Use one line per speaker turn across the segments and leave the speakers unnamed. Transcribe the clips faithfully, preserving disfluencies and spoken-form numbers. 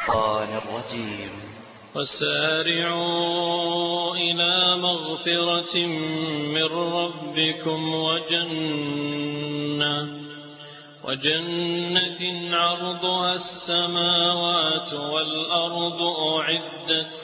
الشيطان الرجيم.
وسارعوا إلى مغفرة من ربكم وجنة وجنة عرضها السماوات والأرض أعدت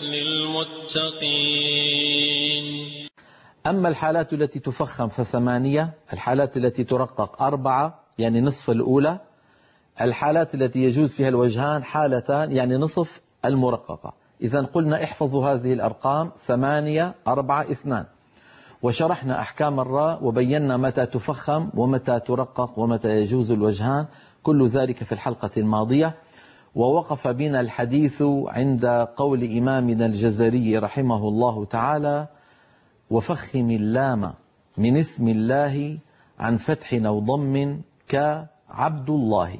للمتقين.
أما الحالات التي تفخم فثمانية، الحالات التي ترقق أربعة يعني نصف الأولى، الحالات التي يجوز فيها الوجهان حالتان يعني نصف المرققة. إذن قلنا احفظوا هذه الأرقام: ثمانية، أربعة، اثنان. وشرحنا أحكام الراء وبينا متى تفخم ومتى ترقق ومتى يجوز الوجهان، كل ذلك في الحلقة الماضية. ووقف بنا الحديث عند قول إمامنا الجزري رحمه الله تعالى: وفخم اللام من اسم الله عن فتح أو ضم كعبد الله.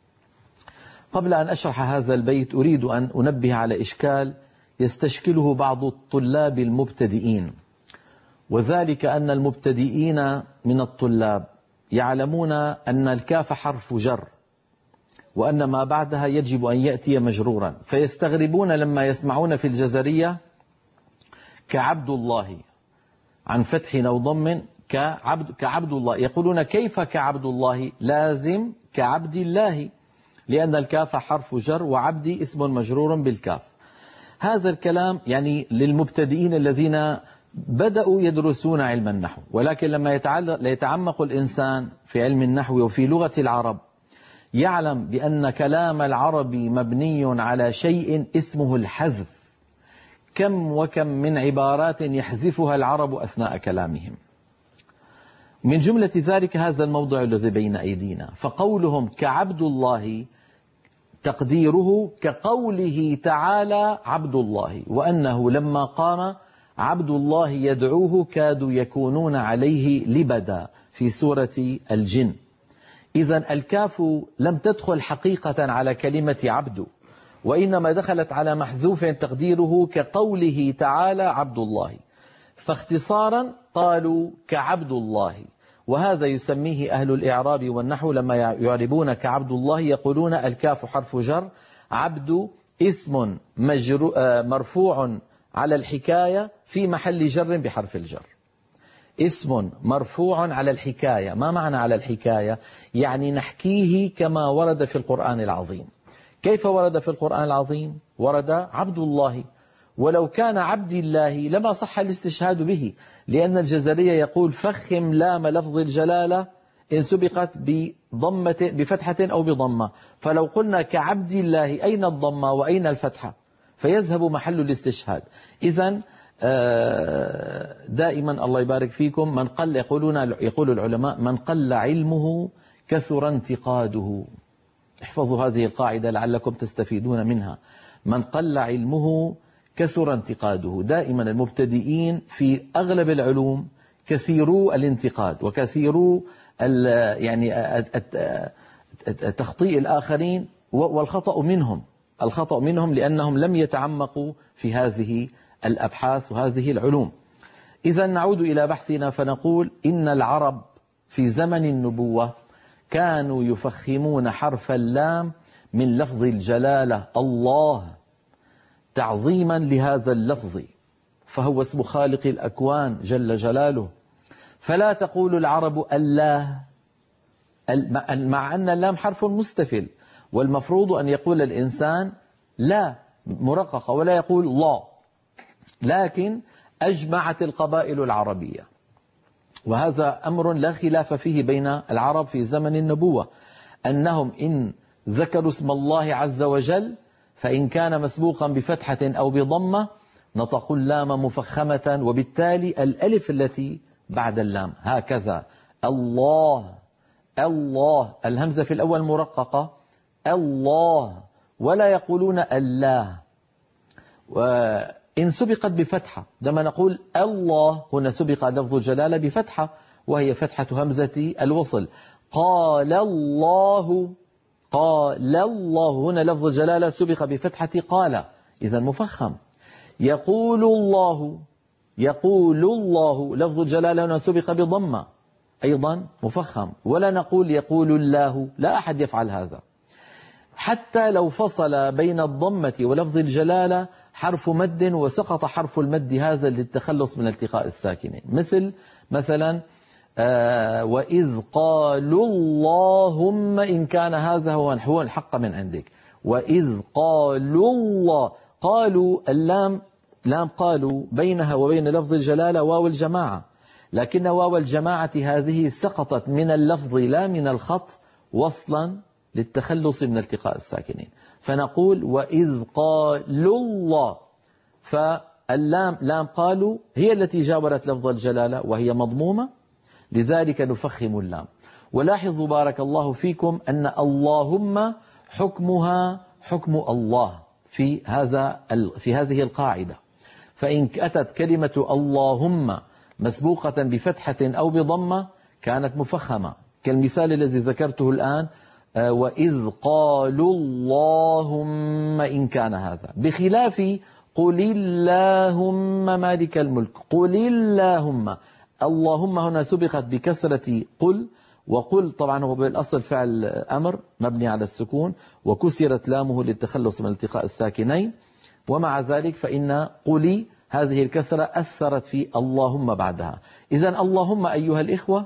قبل أن أشرح هذا البيت أريد أن أنبه على إشكال يستشكله بعض الطلاب المبتدئين، وذلك أن المبتدئين من الطلاب يعلمون أن الكاف حرف جر وأن ما بعدها يجب أن يأتي مجرورا، فيستغربون لما يسمعون في الجزرية كعبد الله عن فتح أو ضم كعبد, كعبد الله، يقولون كيف كعبد الله؟ لازم كعبد الله، لأن الكاف حرف جر وعبدي اسم مجرور بالكاف. هذا الكلام يعني للمبتدئين الذين بدأوا يدرسون علم النحو، ولكن لما يتعمق الإنسان في علم النحو وفي لغة العرب يعلم بأن كلام العرب مبني على شيء اسمه الحذف. كم وكم من عبارات يحذفها العرب أثناء كلامهم، من جملة ذلك هذا الموضع الذي بين أيدينا. فقولهم كعبد الله تقديره كقوله تعالى عبد الله، وأنه لما قام عبد الله يدعوه كادوا يكونون عليه لبدا في سورة الجن. إذن الكاف لم تدخل حقيقة على كلمة عبد، وإنما دخلت على محذوف تقديره كقوله تعالى عبد الله، فاختصارا قالوا كعبد الله. وهذا يسميه أهل الإعراب والنحو لما يعربون كعبد الله يقولون الكاف حرف جر، عبد اسم مرفوع على الحكاية في محل جر بحرف الجر. اسم مرفوع على الحكاية. ما معنى على الحكاية؟ يعني نحكيه كما ورد في القرآن العظيم. كيف ورد في القرآن العظيم؟ ورد عبد الله، ولو كان عبد الله لما صح الاستشهاد به، لأن الجزرية يقول فخم لام لفظ الجلالة إن سبقت بضمة بفتحة أو بضمة، فلو قلنا كعبد الله أين الضمة وأين الفتحة؟ فيذهب محل الاستشهاد. إذن دائما الله يبارك فيكم من قل يقولون يقول العلماء من قل علمه كثر انتقاده. احفظوا هذه القاعدة لعلكم تستفيدون منها. من قل علمه كثر انتقاده. دائما المبتدئين في أغلب العلوم كثيرو الانتقاد وكثيرو يعني تخطيء الآخرين، والخطأ منهم الخطأ منهم لأنهم لم يتعمقوا في هذه الأبحاث وهذه العلوم. إذا نعود إلى بحثنا فنقول إن العرب في زمن النبوة كانوا يفخمون حرف اللام من لفظ الجلالة الله تعظيما لهذا اللفظ، فهو اسم خالق الأكوان جل جلاله. فلا تقول العرب الله، مع أن اللام حرف مستفل، والمفروض أن يقول الإنسان لا مرققة ولا يقول الله، لكن أجمعت القبائل العربية، وهذا أمر لا خلاف فيه بين العرب في زمن النبوة، أنهم إن ذكروا اسم الله عز وجل فإن كان مسبوقا بفتحة أو بضمة نطقوا اللام مفخمة، وبالتالي الألف التي بعد اللام هكذا الله الله، الهمزة في الأول مرققة الله، ولا يقولون الله. وإن سبقت بفتحة لما نقول الله هنا سبق لفظ الجلالة بفتحة وهي فتحة همزة الوصل. قال الله قال الله هنا لفظ الجلالة سبق بفتحة قال، إذا مفخم. يقول الله يقول الله لفظ الجلالة هنا سبق بضمة أيضا مفخم، ولا نقول يقول الله، لا أحد يفعل هذا. حتى لو فصل بين الضمة ولفظ الجلالة حرف مد وسقط حرف المد هذا للتخلص من التقاء الساكنين، مثل مثلا آه وإذ قالوا اللهم إن كان هذا هو الحق من عندك. وإذ قالوا الله، قالوا اللام لام قالوا بينها وبين لفظ الجلالة واو الجماعة، لكن واو الجماعة هذه سقطت من اللفظ لا من الخط وصلا للتخلص من التقاء الساكنين، فنقول وإذ قالوا الله، فاللام لام قالوا هي التي جاورت لفظ الجلالة وهي مضمومة، لذلك نفخم اللام. ولاحظوا بارك الله فيكم أن اللهم حكمها حكم الله في هذا في هذه القاعدة، فإن أتت كلمة اللهم مسبوقة بفتحة أو بضمة كانت مفخمة، كالمثال الذي ذكرته الآن وإذ قالوا اللهم إن كان هذا، بخلاف قل اللهم مالك الملك، قل اللهم، اللهم هنا سبقت بكسرة قل، وقل طبعا هو بالأصل فعل أمر مبني على السكون وكسرت لامه للتخلص من التقاء الساكنين، ومع ذلك فإن قلي هذه الكسرة أثرت في اللهم بعدها. إذن اللهم أيها الإخوة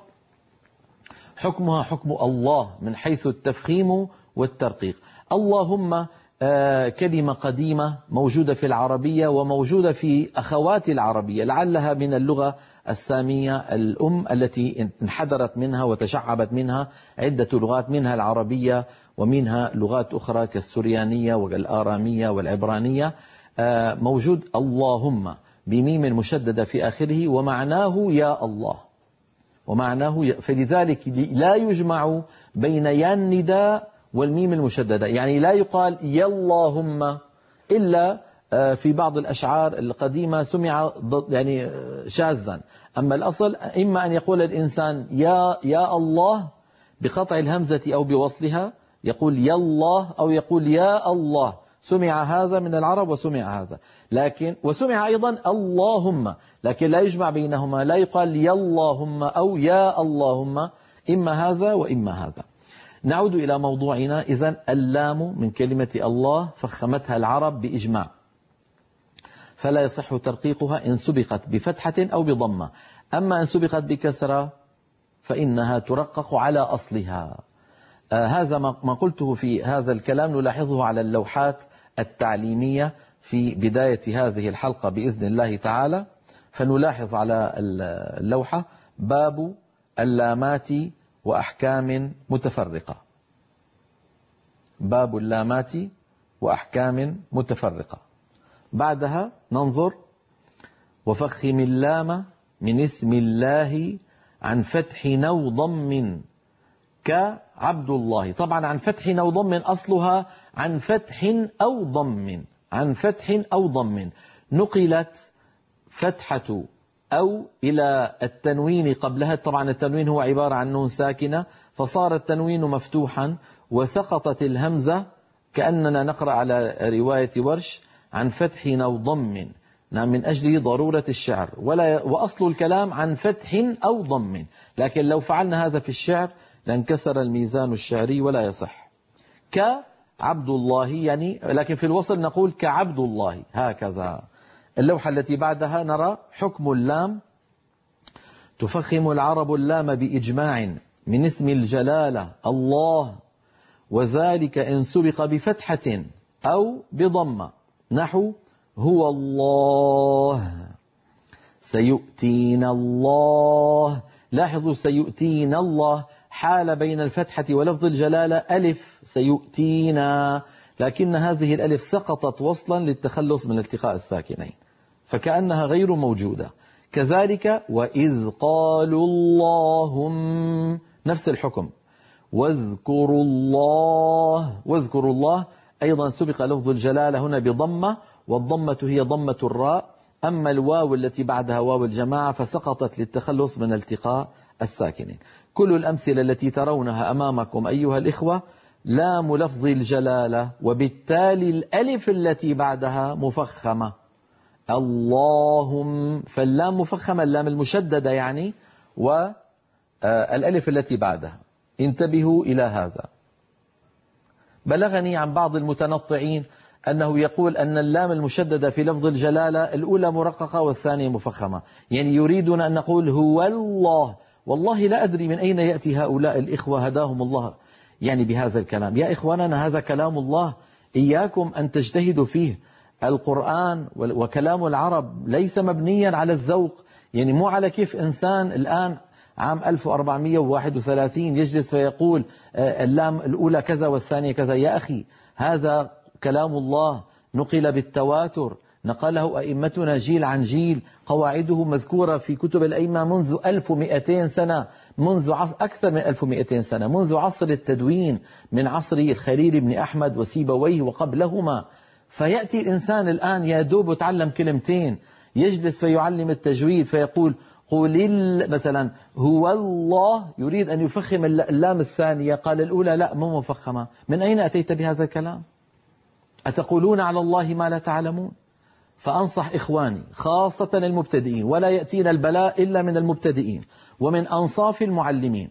حكمها حكم الله من حيث التفخيم والترقيق. اللهم كلمة قديمة موجودة في العربية وموجودة في أخوات العربية، لعلها من اللغة السامية الأم التي انحدرت منها وتشعبت منها عدة لغات، منها العربية ومنها لغات أخرى كالسريانية والآرامية والعبرانية. موجود اللهم بميم مشددة في آخره ومعناه يا الله، ومعناه فلذلك لا يجمع بين يا النداء والميم المشددة، يعني لا يقال يا اللهم إلا في بعض الأشعار القديمة سمع يعني شاذا، أما الأصل إما أن يقول الإنسان يا يا الله بقطع الهمزة أو بوصلها، يقول يا الله أو يقول يا الله، سمع هذا من العرب وسمع هذا، لكن وسمع أيضا اللهم، لكن لا يجمع بينهما، لا يقال يا اللهم أو يا اللهم، إما هذا وإما هذا. نعود إلى موضوعنا. إذن اللام من كلمة الله فخمتها العرب بإجماع، فلا يصح ترقيقها إن سبقت بفتحة أو بضمة، أما إن سبقت بكسرة فإنها ترقق على أصلها. آه هذا ما قلته في هذا الكلام نلاحظه على اللوحات التعليمية في بداية هذه الحلقة بإذن الله تعالى، فنلاحظ على اللوحة باب اللامات وأحكام متفرقة، باب اللامات وأحكام متفرقة. بعدها ننظر وفخم اللام من اسم الله عن فتح أو ضم كعبد الله، طبعا عن فتح أو ضم أصلها عن فتح أو ضم، عن فتح أو ضم، نقلت فتحة أو إلى التنوين قبلها، طبعا التنوين هو عبارة عن نون ساكنة فصار التنوين مفتوحا وسقطت الهمزة كأننا نقرأ على رواية ورش عن فتح أو ضم، من أجل ضرورة الشعر، ولا وأصل الكلام عن فتح أو ضم، لكن لو فعلنا هذا في الشعر لانكسر الميزان الشعري ولا يصح. كعبد الله يعني، لكن في الوصل نقول كعبد الله هكذا. اللوحة التي بعدها نرى حكم اللام. تفخم العرب اللام بإجماع من اسم الجلالة الله، وذلك إن سبق بفتحة أو بضمة، نحو هو الله، سيؤتينا الله. لاحظوا سيؤتينا الله حال بين الفتحة ولفظ الجلالة ألف سيؤتينا، لكن هذه الألف سقطت وصلا للتخلص من التقاء الساكنين فكأنها غير موجودة. كذلك وإذ قالوا اللهم نفس الحكم، واذكروا الله، واذكروا الله أيضا سبق لفظ الجلالة هنا بضمة، والضمة هي ضمة الراء، أما الواو التي بعدها واو الجماعة فسقطت للتخلص من التقاء الساكنين. كل الأمثلة التي ترونها أمامكم أيها الإخوة لام لفظ الجلالة، وبالتالي الألف التي بعدها مفخمة، اللهم، فاللام مفخمة، اللام المشددة يعني، والألف التي بعدها. انتبهوا إلى هذا. بلغني عن بعض المتنطعين أنه يقول أن اللام المشددة في لفظ الجلالة الأولى مرققة والثانية مفخمة، يعني يريدون أن نقول هو الله. والله لا أدري من أين يأتي هؤلاء الإخوة هداهم الله يعني بهذا الكلام. يا إخواننا هذا كلام الله، إياكم أن تجتهدوا فيه. القرآن وكلام العرب ليس مبنيا على الذوق، يعني مو على كيف إنسان الآن عام ألف وأربعمئة وواحد وثلاثين يجلس فيقول اللام الأولى كذا والثانية كذا. يا أخي هذا كلام الله نقل بالتواتر، نقله أئمتنا جيل عن جيل، قواعده مذكورة في كتب الأئمة منذ ألف ومئتين سنة، منذ عصر أكثر من ألف ومئتين سنة، منذ عصر التدوين، من عصر الخليل بن أحمد وسيبويه وقبلهما. فيأتي الإنسان الآن يا دوب تعلم كلمتين يجلس فيعلم التجويد فيقول قل مثلا هو الله، يريد أن يفخم اللام الثانية، قال الأولى لا مو مفخمة. من أين أتيت بهذا الكلام؟ أتقولون على الله ما لا تعلمون؟ فأنصح إخواني خاصة المبتدئين، ولا يأتينا البلاء إلا من المبتدئين ومن أنصاف المعلمين،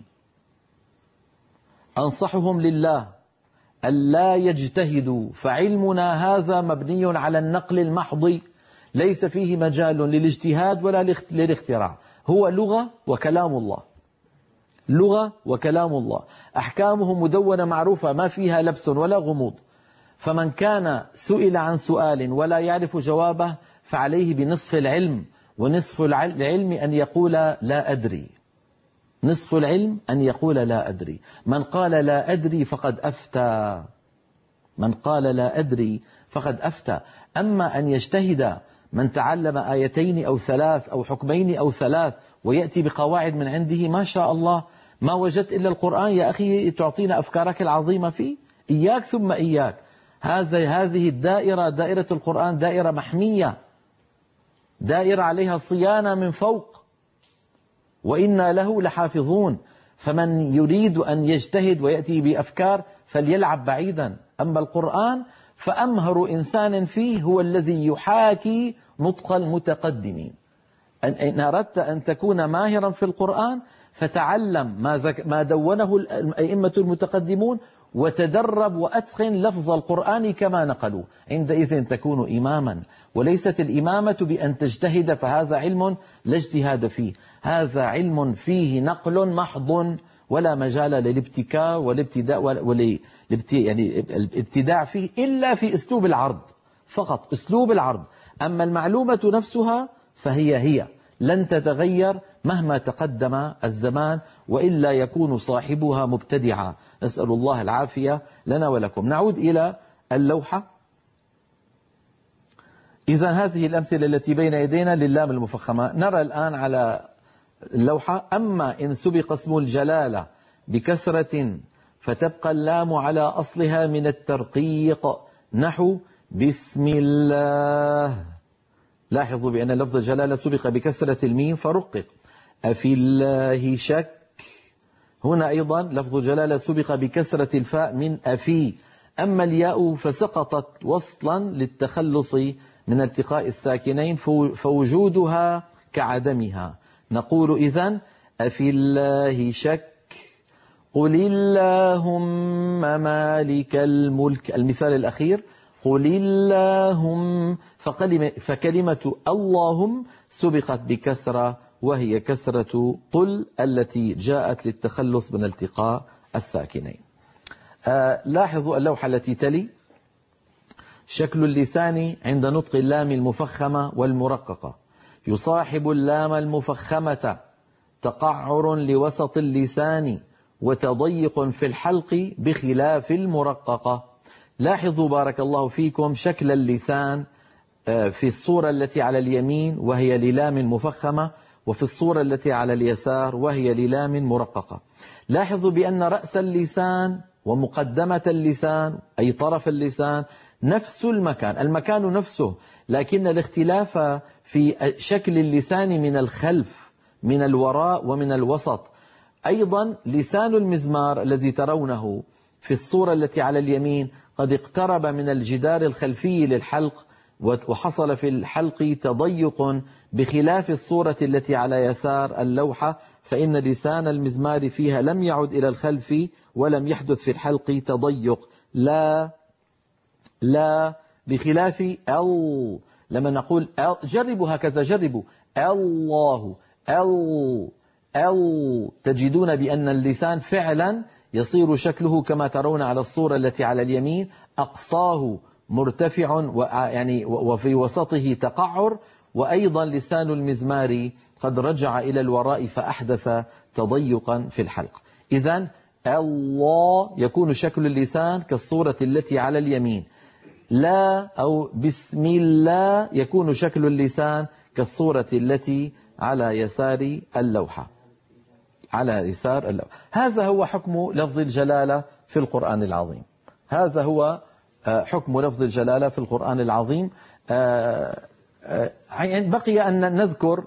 أنصحهم لله ألا يجتهدوا، فعلمنا هذا مبني على النقل المحض، ليس فيه مجال للاجتهاد ولا للاختراع، هو لغة وكلام الله، لغة وكلام الله، أحكامه مدونة معروفة ما فيها لبس ولا غموض. فمن كان سئل عن سؤال ولا يعرف جوابه فعليه بنصف العلم، ونصف العلم أن يقول لا أدري، نصف العلم أن يقول لا أدري. من قال لا أدري فقد أفتى، من قال لا أدري فقد أفتى. أما أن يجتهد من تعلم آيتين أو ثلاث أو حكمين أو ثلاث ويأتي بقواعد من عنده، ما شاء الله، ما وجدت إلا القرآن يا أخي تعطينا أفكارك العظيمة فيه. إياك ثم إياك، هذا هذه الدائرة، دائرة القرآن دائرة محمية، دائرة عليها صيانة من فوق، وإنا له لحافظون. فمن يريد أن يجتهد ويأتي بأفكار فليلعب بعيدا. أما القرآن فأمهر إنسان فيه هو الذي يحاكي نطق المتقدمين. إن أردت أن تكون ماهرا في القرآن فتعلم ما, ما دونه الأئمة المتقدمون، وتدرب وأتقن لفظ القرآن كما نقلوا، عندئذ تكون إماما. وليست الإمامة بأن تجتهد، فهذا علم لا اجتهاد فيه، هذا علم فيه نقل محض ولا مجال للابتكار والابتداء يعني الابتداع فيه إلا في أسلوب العرض فقط، أسلوب العرض. أما المعلومة نفسها فهي هي لن تتغير مهما تقدم الزمان، وإلا يكون صاحبها مبتدعا. نسأل الله العافية لنا ولكم. نعود إلى اللوحة. إذا هذه الأمثلة التي بين يدينا للام المفخمة. نرى الآن على اللوحة: أما إن سبق اسم الجلالة بكسرة فتبقى اللام على أصلها من الترقيق، نحو بسم الله. لاحظوا بأن لفظ الجلالة سبق بكسرة الميم فرقق. أفي الله شك. هنا أيضا لفظ الجلالة سبق بكسرة الفاء من أفي. أما الياء فسقطت وصلا للتخلص من التقاء الساكنين فوجودها كعدمها. نقول إذن أفي الله شك، قل اللهم مالك الملك. المثال الأخير قل اللهم، فكلمة اللهم سبقت بكسرة وهي كسرة قل التي جاءت للتخلص من التقاء الساكنين. آه لاحظوا اللوحة التي تلي: شكل اللسان عند نطق اللام المفخمة والمرققة يصاحب اللام المفخمة تقعر لوسط اللسان وتضيق في الحلق بخلاف المرققة. لاحظوا بارك الله فيكم شكل اللسان في الصورة التي على اليمين وهي للام مفخمة، وفي الصورة التي على اليسار وهي للام مرققة. لاحظوا بأن رأس اللسان ومقدمة اللسان أي طرف اللسان نفس المكان، المكان نفسه، لكن الاختلاف في شكل اللسان من الخلف، من الوراء ومن الوسط. أيضا لسان المزمار الذي ترونه في الصورة التي على اليمين قد اقترب من الجدار الخلفي للحلق، وحصل في الحلق تضيق بخلاف الصورة التي على يسار اللوحة، فإن لسان المزمار فيها لم يعد إلى الخلف ولم يحدث في الحلق تضيق، لا لا، بخلاف ال. لما نقول ال، جربوا هكذا، جربوا الله ال ال، تجدون بأن اللسان فعلا يصير شكله كما ترون على الصورة التي على اليمين، أقصاه مرتفع يعني وفي وسطه تقعر، وأيضا لسان المزمار قد رجع إلى الوراء فأحدث تضيقا في الحلق. إذن الله يكون شكل اللسان كالصورة التي على اليمين. لا أو بسم الله يكون شكل اللسان كالصورة التي على يسار اللوحة، على يسار اللوحة. هذا هو حكم لفظ الجلالة في القرآن العظيم. هذا هو حكم لفظ الجلالة في القرآن العظيم. بقي أن نذكر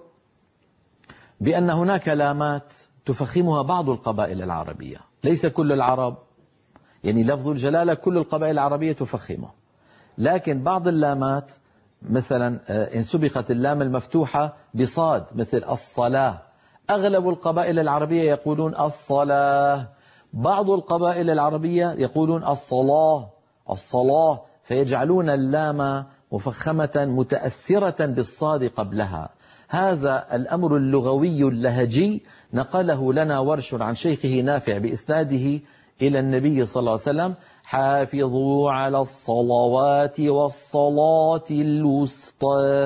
بأن هناك لامات تفخمها بعض القبائل العربية، ليس كل العرب، يعني لفظ الجلالة كل القبائل العربية تفخمه، لكن بعض اللامات مثلا إن سبقت اللام المفتوحة بصاد مثل الصلاة، أغلب القبائل العربية يقولون الصلاة، بعض القبائل العربية يقولون الصلاة الصلاة، فيجعلون اللام مفخمة متأثرة بالصاد قبلها. هذا الأمر اللغوي اللهجي نقله لنا ورش عن شيخه نافع بإسناده إلى النبي صلى الله عليه وسلم: حافظوا على الصلوات والصلاة الوسطى.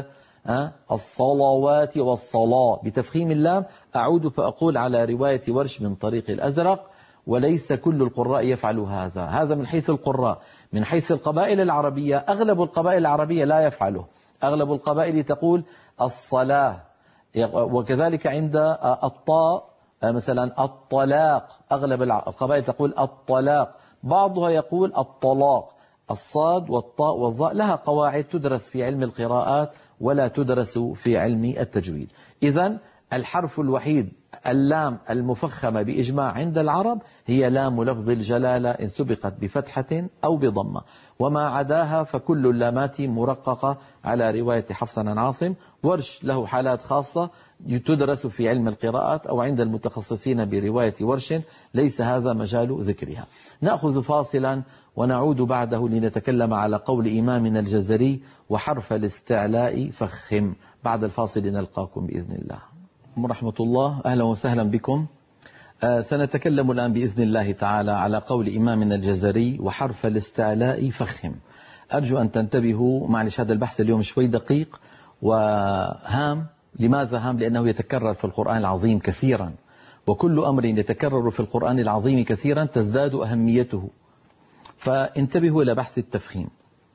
الصلوات والصلاة بتفخيم اللام. أعود فأقول على رواية ورش من طريق الأزرق، وليس كل القراء يفعل هذا. هذا من حيث القراء. من حيث القبائل العربية، أغلب القبائل العربية لا يفعله. أغلب القبائل تقول الصلاة، وكذلك عند الطاء مثلا الطلاق، أغلب القبائل تقول الطلاق، بعضها يقول الطلاق. الصاد والطاء والظاء لها قواعد تدرس في علم القراءات ولا تدرس في علم التجويد. إذن الحرف الوحيد اللام المفخمة بإجماع عند العرب هي لام لفظ الجلالة إن سبقت بفتحة أو بضمة، وما عداها فكل اللامات مرققة على رواية حفص عن عاصم. ورش له حالات خاصة تدرس في علم القراءات أو عند المتخصصين برواية ورش، ليس هذا مجال ذكرها. نأخذ فاصلا ونعود بعده لنتكلم على قول إمامنا الجزري: وحرف الاستعلاء فخم. بعد الفاصل نلقاكم بإذن الله. ورحمة الله، أهلا وسهلا بكم. آه سنتكلم الآن بإذن الله تعالى على قول إمامنا الجزري: وحرف الاستعلاء فخم. أرجو أن تنتبهوا، معلش هذا البحث اليوم شوي دقيق وهام. لماذا هام؟ لأنه يتكرر في القرآن العظيم كثيرا، وكل أمر يتكرر في القرآن العظيم كثيرا تزداد أهميته، فانتبهوا إلى بحث التفخيم.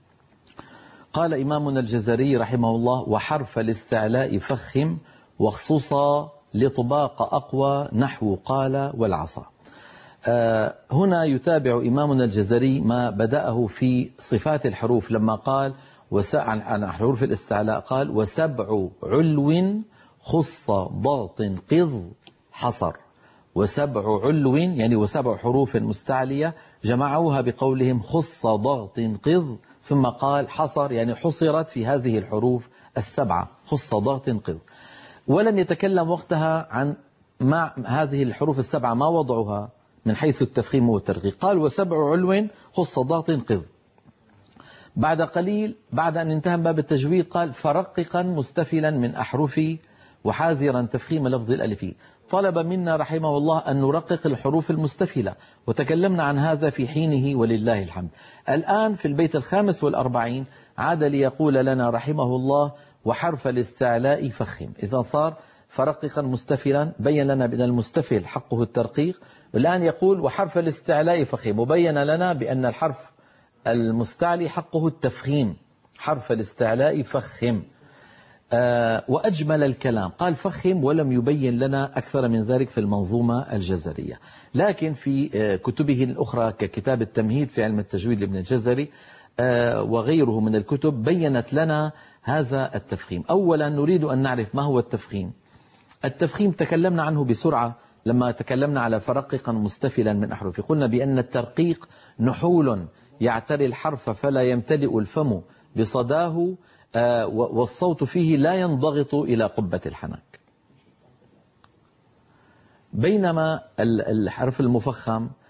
قال إمامنا الجزري رحمه الله: وحرف الاستعلاء فخم، وخصوصا لطباق أقوى نحو قال والعصا. آه هنا يتابع إمامنا الجزري ما بدأه في صفات الحروف لما قال عن حروف الاستعلاء، قال: وسبع علو خص ضغط قض حصر. وسبع علو يعني وسبع حروف مستعلية جمعوها بقولهم خص ضغط قض، ثم قال حصر يعني حصرت في هذه الحروف السبعة، خص ضغط قض. ولم يتكلم وقتها عن مع هذه الحروف السبعة ما وضعها من حيث التفخيم والترقيق. قال: وسبع علو خص ضغط قض. بعد قليل بعد أن انتهى باب التجويد قال: فرققا مستفلا من أحرفي وحاذرا تفخيم لفظ الألف. طلب منا رحمه الله أن نرقق الحروف المستفلة، وتكلمنا عن هذا في حينه ولله الحمد. الآن في البيت الخامس والأربعين عاد ليقول لنا رحمه الله: وحرف الاستعلاء فخم. إذا صار فرققا مستفلا بين لنا بأن المستفل حقه الترقيق، والآن يقول وحرف الاستعلاء فخم، وبين لنا بأن الحرف المستعلي حقه التفخيم. حرف الاستعلاء فخم. آه وأجمل الكلام قال فخم، ولم يبين لنا أكثر من ذلك في المنظومة الجزرية، لكن في آه كتبه الأخرى ككتاب التمهيد في علم التجويد لابن الجزري آه وغيره من الكتب بينت لنا هذا التفخيم. أولا نريد أن نعرف ما هو التفخيم. التفخيم تكلمنا عنه بسرعة لما تكلمنا على فرققا مستفلا من أحرف. قلنا بأن الترقيق نحول يعتري الحرف فلا يمتلئ الفم بصداه، والصوت فيه لا ينضغط إلى قبة الحنك. بينما الحرف المفخم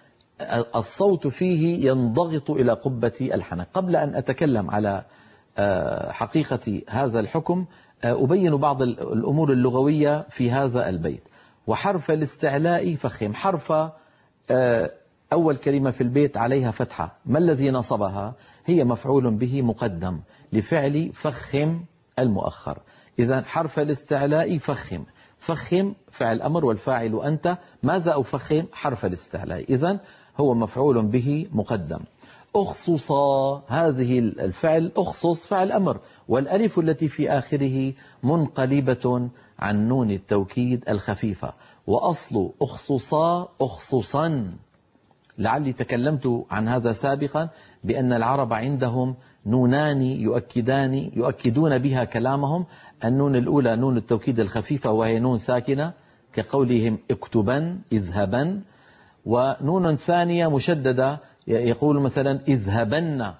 الصوت فيه ينضغط إلى قبة الحنك. قبل أن أتكلم على حقيقة هذا الحكم أبين بعض الأمور اللغوية في هذا البيت. وحرف الاستعلاء فخم، حرف أول كلمة في البيت عليها فتحة، ما الذي نصبها؟ هي مفعول به مقدم لفعل فخم المؤخر. إذن حرف الاستعلاء فخم، فخم فعل أمر والفاعل أنت، ماذا أفخم؟ حرف الاستعلاء، إذن هو مفعول به مقدم. أخصص هذه الفعل، أخصص فعل أمر، والألف التي في آخره منقلبة عن نون التوكيد الخفيفة، وأصل أخصصا أخصصا. لعلي تكلمت عن هذا سابقا بأن العرب عندهم نونان يؤكدان يؤكدون بها كلامهم. النون الأولى نون التوكيد الخفيفة وهي نون ساكنة كقولهم اكتبا اذهبا، ونون ثانية مشددة يقول مثلا اذهبن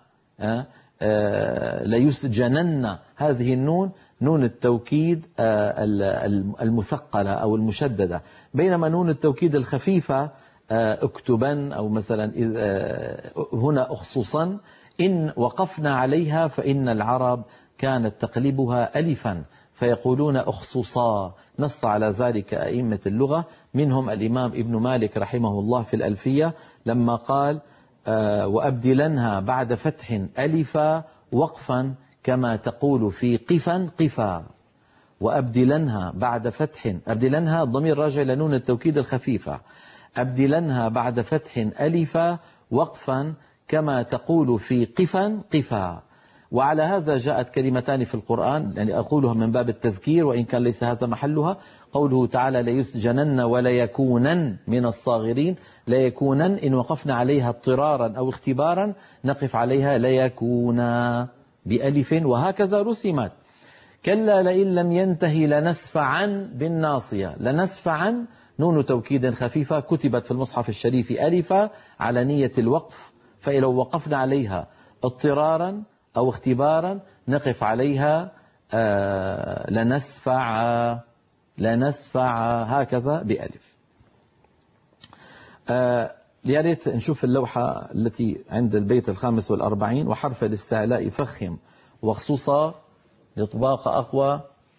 ليسجنن. هذه النون نون التوكيد المثقلة أو المشددة، بينما نون التوكيد الخفيفة اكتبا أو مثلا هنا أخصصا إن وقفنا عليها فإن العرب كانت تقلبها ألفا فيقولون أخصصا. نص على ذلك أئمة اللغة، منهم الإمام ابن مالك رحمه الله في الألفية لما قال وأبدلنها بعد فتح ألفا وقفا كما تقول في قفا قفا. وأبدلنها بعد فتح، أبدلنها الضمير راجع لنون التوكيد الخفيفة، أبدلنها بعد فتح ألفا وقفا كما تقول في قفا قفا. وعلى هذا جاءت كلمتان في القرآن، يعني أقولها من باب التذكير وإن كان ليس هذا محلها. قوله تعالى ليسجنن وليكونن من الصاغرين، ليكونن إن وقفنا عليها اضطرارا أو اختبارا نقف عليها ليكونا بألف، وهكذا رسمت. كلا لئن لم ينتهي لنسفعا بالناصية، لنسفعا نون توكيد خفيفة كتبت في المصحف الشريف ألفا على نية الوقف، فلو وقفنا عليها اضطرارا أو اختبارا نقف عليها آه لنسفع لنسفع هكذا بألف. آه يا ريت نشوف اللوحة التي عند البيت الخامس والأربعين. وحرف الاستعلاء فخم وخصوصا لطباق أقوى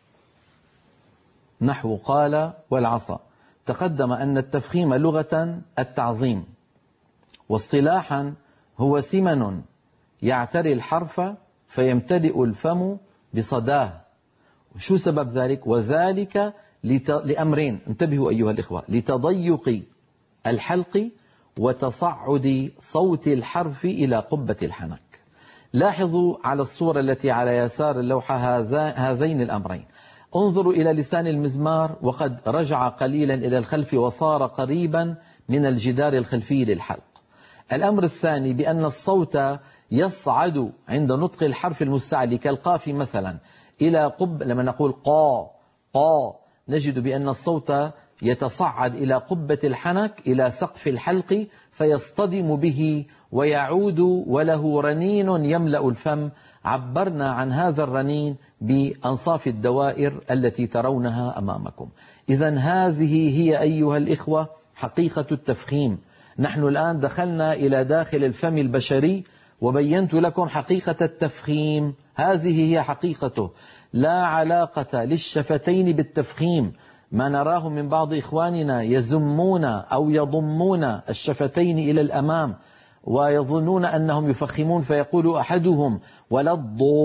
نحو قال والعصا. تقدم أن التفخيم لغة التعظيم، واصطلاحا هو سمن يعتري الحرف فيمتلئ الفم بصداه. شو سبب ذلك؟ وذلك لت... لأمرين، انتبهوا أيها الإخوة، لتضيق الحلق وتصعد صوت الحرف إلى قبة الحنك. لاحظوا على الصورة التي على يسار اللوحة هذا... هذين الأمرين. انظروا إلى لسان المزمار وقد رجع قليلا إلى الخلف وصار قريبا من الجدار الخلفي للحلق. الأمر الثاني بأن الصوت يصعد عند نطق الحرف المستعلي كالقاف مثلا إلى قب، لما نقول قا قا نجد بأن الصوت يتصعد إلى قبة الحنك إلى سقف الحلق فيصطدم به ويعود وله رنين يملأ الفم. عبرنا عن هذا الرنين بأنصاف الدوائر التي ترونها أمامكم. إذن هذه هي أيها الإخوة حقيقة التفخيم. نحن الآن دخلنا إلى داخل الفم البشري وبينت لكم حقيقة التفخيم، هذه هي حقيقته. لا علاقة للشفتين بالتفخيم. ما نراه من بعض إخواننا يزمون أو يضمون الشفتين إلى الأمام ويظنون أنهم يفخمون، فيقول أحدهم ولا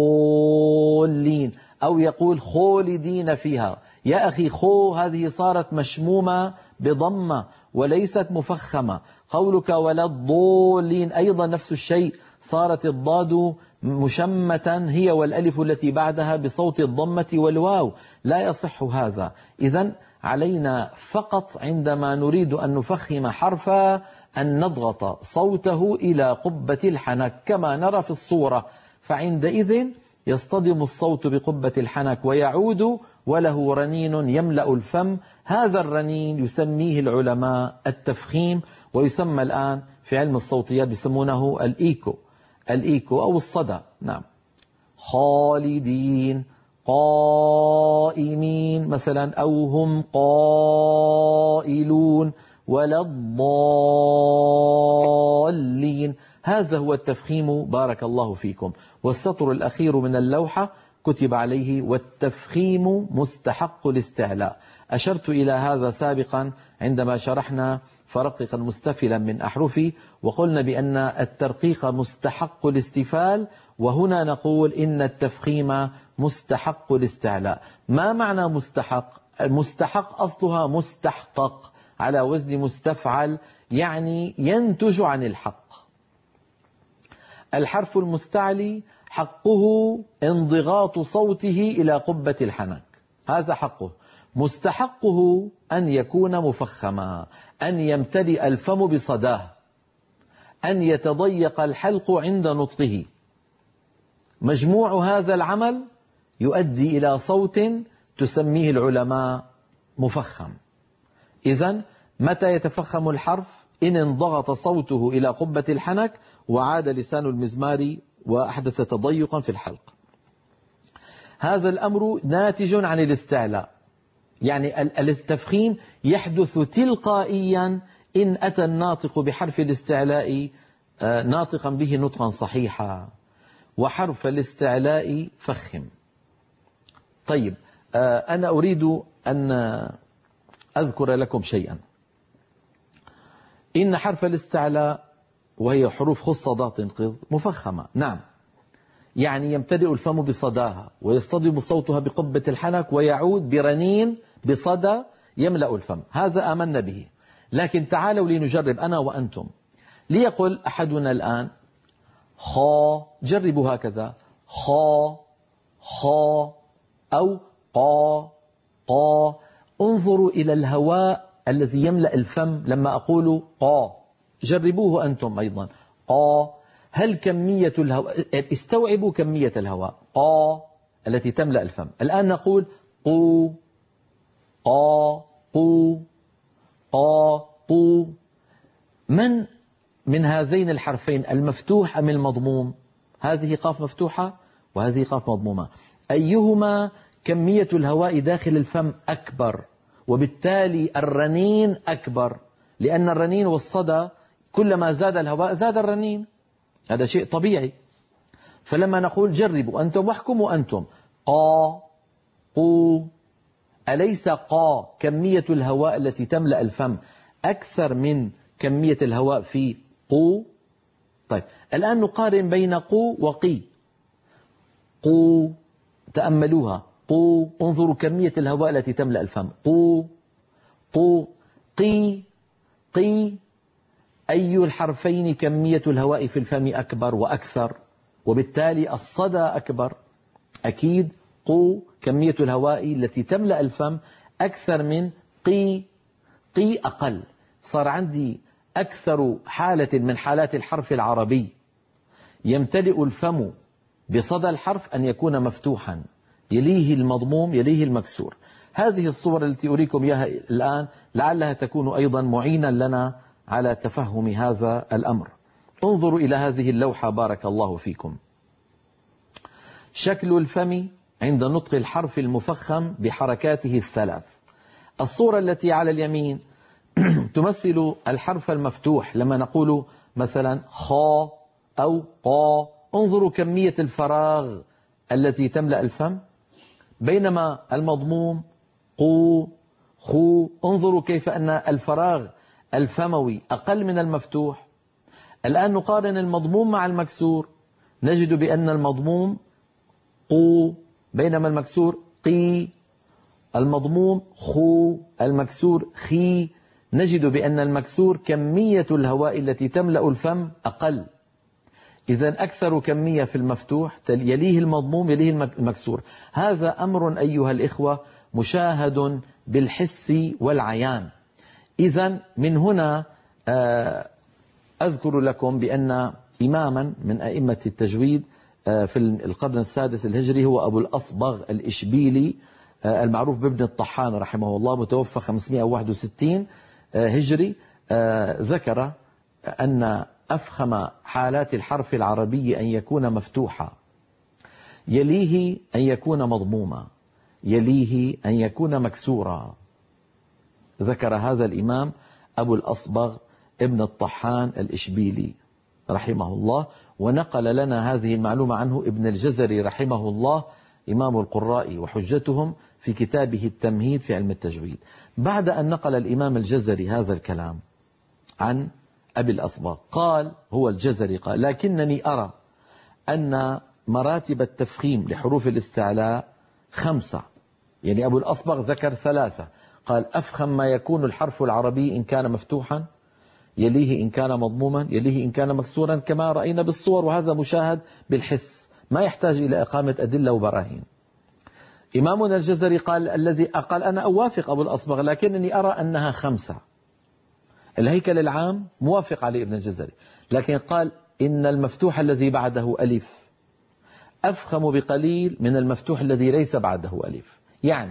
الضالين، أو يقول خالدين فيها. يا أخي خو هذه صارت مشمومة بضمة وليست مفخمة. قولك ولا الضالين أيضا نفس الشيء، صارت الضاد مشمة هي والألف التي بعدها بصوت الضمة والواو، لا يصح هذا. إذن علينا فقط عندما نريد أن نفخم حرفا أن نضغط صوته إلى قبة الحنك كما نرى في الصورة، فعندئذ يصطدم الصوت بقبة الحنك ويعود وله رنين يملأ الفم. هذا الرنين يسميه العلماء التفخيم، ويسمى الآن في علم الصوتيات يسمونه الإيكو، الإيكو أو الصدى. نعم. خالدين، قائمين مثلا، أو هم قائلون، ولا الضالين. هذا هو التفخيم بارك الله فيكم. والسطر الأخير من اللوحة كتب عليه والتفخيم مستحق الاستعلاء. أشرت إلى هذا سابقا عندما شرحنا فرققا مستفلا من أحرفي، وقلنا بأن الترقيق مستحق الاستفال، وهنا نقول إن التفخيم مستحق الاستعلاء. ما معنى مستحق؟ المستحق أصلها مستحقق على وزن مستفعل، يعني ينتج عن الحق. الحرف المستعلي حقه انضغاط صوته إلى قبة الحنك، هذا حقه. مستحقه أن يكون مفخما، أن يمتلئ الفم بصداه، أن يتضيق الحلق عند نطقه. مجموع هذا العمل يؤدي إلى صوت تسميه العلماء مفخم. إذن متى يتفخم الحرف؟ إن انضغط صوته إلى قبة الحنك وعاد لسان المزمار وأحدث تضيقا في الحلق. هذا الأمر ناتج عن الاستعلاء، يعني التفخيم يحدث تلقائيا إن أتى الناطق بحرف الاستعلاء ناطقا به نطقا صحيحا، وحرف الاستعلاء فخم. طيب، أنا أريد أن أذكر لكم شيئا. إن حرف الاستعلاء وهي حروف خص ضاد قض مفخمة، نعم، يعني يمتلئ الفم بصداها ويصطدم صوتها بقبة الحنك ويعود برنين بصدى يملأ الفم، هذا آمنا به. لكن تعالوا لنجرب أنا وأنتم. ليقل أحدنا الآن خا، جربوا هكذا، خا خا أو قا قا. انظروا إلى الهواء الذي يملأ الفم لما أقول قا، جربوه أنتم أيضا. قا، هل كمية الهواء، استوعبوا كمية الهواء قا التي تملأ الفم. الآن نقول قو قا قو قا قو. من من هذين الحرفين المفتوح أم المضموم؟ هذه قاف مفتوحة وهذه قاف مضمومة، أيهما كمية الهواء داخل الفم أكبر؟ وبالتالي الرنين أكبر، لأن الرنين والصدى كلما زاد الهواء زاد الرنين، هذا شيء طبيعي. فلما نقول جربوا أنتم واحكموا أنتم، قا قو، أليس قا كمية الهواء التي تملأ الفم أكثر من كمية الهواء في قو؟ طيب، الآن نقارن بين قو وقي. قو، تأملوها، قو، انظروا كمية الهواء التي تملأ الفم، قو قو. قي قي، أي الحرفين كمية الهواء في الفم أكبر وأكثر، وبالتالي الصدى أكبر؟ أكيد قو كمية الهواء التي تملأ الفم أكثر من قي. قي أقل. صار عندي أكثر حالة من حالات الحرف العربي يمتلئ الفم بصدى الحرف أن يكون مفتوحا، يليه المضموم يليه المكسور. هذه الصور التي أريكم إياها الآن لعلها تكون أيضا معينا لنا على تفهم هذا الأمر. انظروا إلى هذه اللوحة بارك الله فيكم. شكل الفم عند نطق الحرف المفخم بحركاته الثلاث. الصورة التي على اليمين تمثل الحرف المفتوح لما نقول مثلا خا أو قا. انظروا كمية الفراغ التي تملأ الفم، بينما المضموم قو خو. انظروا كيف أن الفراغ الفموي أقل من المفتوح. الآن نقارن المضموم مع المكسور، نجد بأن المضموم قو بينما المكسور قي. المضموم خو، المكسور خي. نجد بأن المكسور كمية الهواء التي تملأ الفم أقل. إذن أكثر كمية في المفتوح، يليه المضموم يليه المكسور. هذا أمر أيها الإخوة مشاهد بالحس والعيان. إذن من هنا أذكر لكم بأن إماما من أئمة التجويد في القرن السادس الهجري هو أبو الأصبغ الإشبيلي المعروف بابن الطحان رحمه الله، متوفى خمسمائة وواحد وستين هجري، ذكر أن أفخم حالات الحرف العربي أن يكون مفتوحا، يليه أن يكون مضموما، يليه أن يكون مكسورا. ذكر هذا الإمام أبو الأصبغ ابن الطحان الإشبيلي رحمه الله، ونقل لنا هذه المعلومة عنه ابن الجزري رحمه الله إمام القراء وحجتهم في كتابه التمهيد في علم التجويد. بعد أن نقل الإمام الجزري هذا الكلام عن أبي الأصبغ قال هو الجزري قال: لكنني أرى أن مراتب التفخيم لحروف الاستعلاء خمسة. يعني أبو الأصبغ ذكر ثلاثة، قال: أفخم ما يكون الحرف العربي إن كان مفتوحا، يليه إن كان مضموما، يليه إن كان مكسورا، كما رأينا بالصور، وهذا مشاهد بالحس ما يحتاج إلى إقامة أدلة وبراهين. إمامنا الجزري قال الذي قال: أنا أوافق أبو الأصبغ، لكنني أرى أنها خمسة. الهيكل العام موافق عليه ابن الجزري، لكن قال إن المفتوح الذي بعده ألف أفخم بقليل من المفتوح الذي ليس بعده ألف. يعني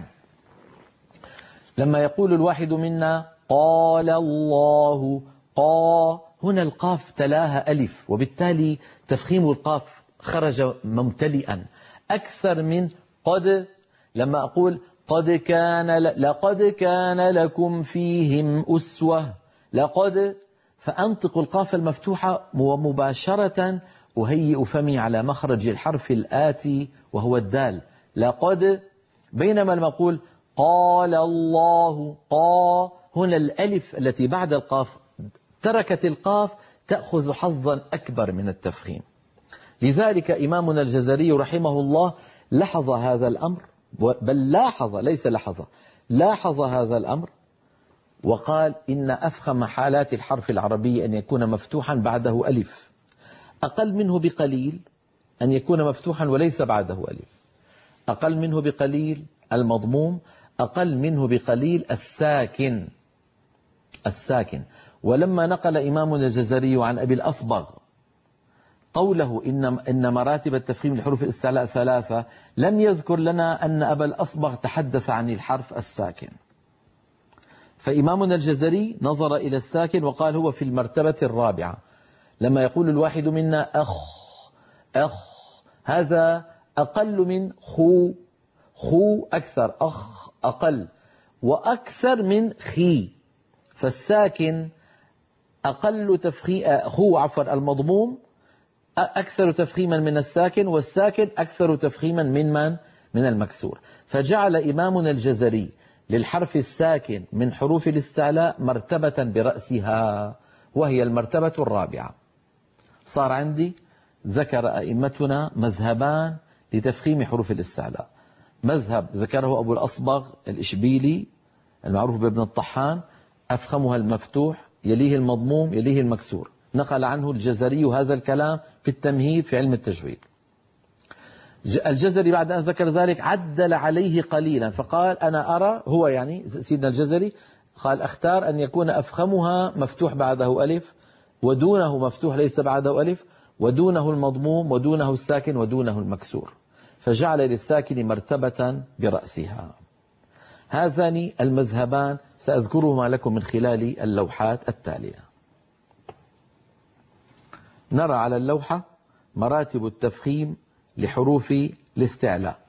لما يقول الواحد منا قال الله قا، هنا القاف تلاها ألف، وبالتالي تفخيم القاف خرج ممتلئا أكثر من قد. لما أقول قد كان لقد كان لكم فيهم أسوة، لقد، فأنطق القاف المفتوحة ومباشرة أهيئ فمي على مخرج الحرف الآتي وهو الدال، لقد. بينما لما أقول قال الله قا، هنا الألف التي بعد القاف تركت القاف تأخذ حظا أكبر من التفخيم. لذلك إمامنا الجزري رحمه الله لاحظ هذا الأمر، بل لاحظ ليس لاحظ لاحظ هذا الأمر، وقال إن أفخم حالات الحرف العربي أن يكون مفتوحا بعده ألف، أقل منه بقليل أن يكون مفتوحا وليس بعده ألف، أقل منه بقليل المضموم، أقل منه بقليل الساكن الساكن. ولما نقل إمامنا الجزري عن أبي الأصبغ قوله إن إن مراتب التفخيم لحروف الاستعلاء ثلاثة، لم يذكر لنا أن أبا الأصبغ تحدث عن الحرف الساكن. فإمامنا الجزري نظر إلى الساكن وقال هو في المرتبة الرابعة. لما يقول الواحد منا أخ أخ، هذا أقل من خو، خو أكثر، أخ أقل، وأكثر من خي. فالساكن أقل تفخيم، خو عفوا المضموم أكثر تفخيما من الساكن، والساكن أكثر تفخيما من من من المكسور. فجعل إمامنا الجزري للحرف الساكن من حروف الاستعلاء مرتبة برأسها، وهي المرتبة الرابعة. صار عندي ذكر أئمتنا مذهبان لتفخيم حروف الاستعلاء. مذهب ذكره أبو الأصبغ الإشبيلي المعروف بابن الطحان، أفخمها المفتوح، يليه المضموم، يليه المكسور. نقل عنه الجزري هذا الكلام في التمهيد في علم التجويد. الجزري بعد أن ذكر ذلك عدل عليه قليلا، فقال أنا أرى، هو يعني سيدنا الجزري قال أختار أن يكون أفخمها مفتوح بعده ألف، ودونه مفتوح ليس بعده ألف، ودونه المضموم، ودونه الساكن، ودونه المكسور، فجعل للساكن مرتبة برأسها. هذان المذهبان سأذكرهما لكم من خلال اللوحات التالية. نرى على اللوحة مراتب التفخيم لحروف الاستعلاء.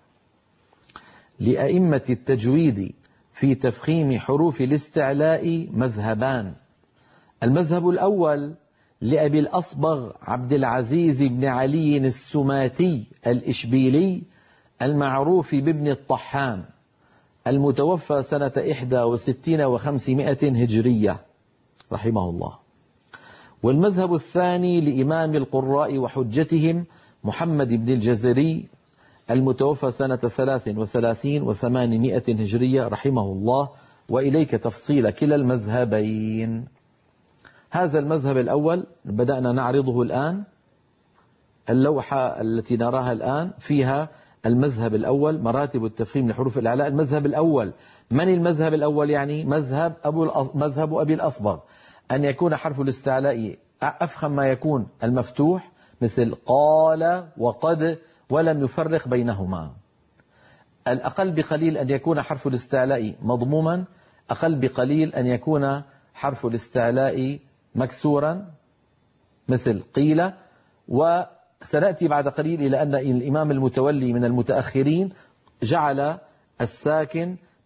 لأئمة التجويد في تفخيم حروف الاستعلاء مذهبان. المذهب الأول لأبي الأصبغ عبد العزيز بن علي السماتي الإشبيلي المعروف بابن الطحان، المتوفى سنة إحدى وستين وخمسمائة هجرية رحمه الله. والمذهب الثاني لإمام القراء وحجتهم محمد بن الجزري المتوفى سنة ثلاث وثلاثين وثمانمائة هجرية رحمه الله. وإليك تفصيل كلا المذهبين. هذا المذهب الأول بدأنا نعرضه الآن. اللوحة التي نراها الآن فيها المذهب الأول مراتب التفخيم لحروف الإعلاء. المذهب الأول، من المذهب الأول؟ يعني مذهب أبو مذهب أبي الأصبغ، أن يكون حرف الاستعلاء أفخم ما يكون المفتوح مثل قال وقد، ولم يفرق بينهما. الأقل بقليل أن يكون حرف الاستعلاء مضموما، أقل بقليل أن يكون حرف الاستعلاء مكسورا مثل قيل. وسنأتي بعد قليل إلى أن الإمام المتولي من المتأخرين جعل الساكن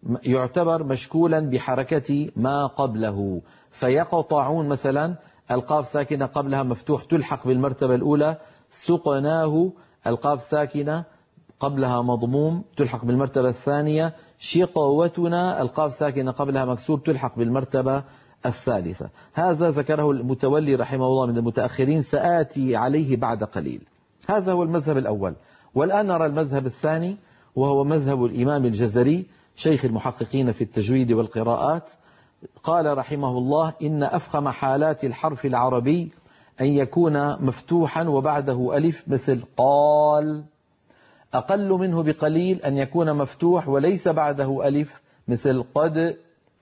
يعتبر مشكولا بحركة ما قبله. فيقطعون مثلا القاف ساكنة قبلها مفتوح تلحق بالمرتبة الأولى. سقناه القاف ساكنة قبلها مضموم تلحق بالمرتبة الثانية. شقوتنا القاف ساكنة قبلها مكسور تلحق بالمرتبة الثالثة. هذا ذكره المتولي رحمه الله من المتأخرين، سآتي عليه بعد قليل. هذا هو المذهب الأول. والآن نرى المذهب الثاني، وهو مذهب الإمام الجزري شيخ المحققين في التجويد والقراءات. قال رحمه الله: إن أفخم حالات الحرف العربي أن يكون مفتوحا وبعده ألف مثل قال. أقل منه بقليل أن يكون مفتوح وليس بعده ألف مثل قد.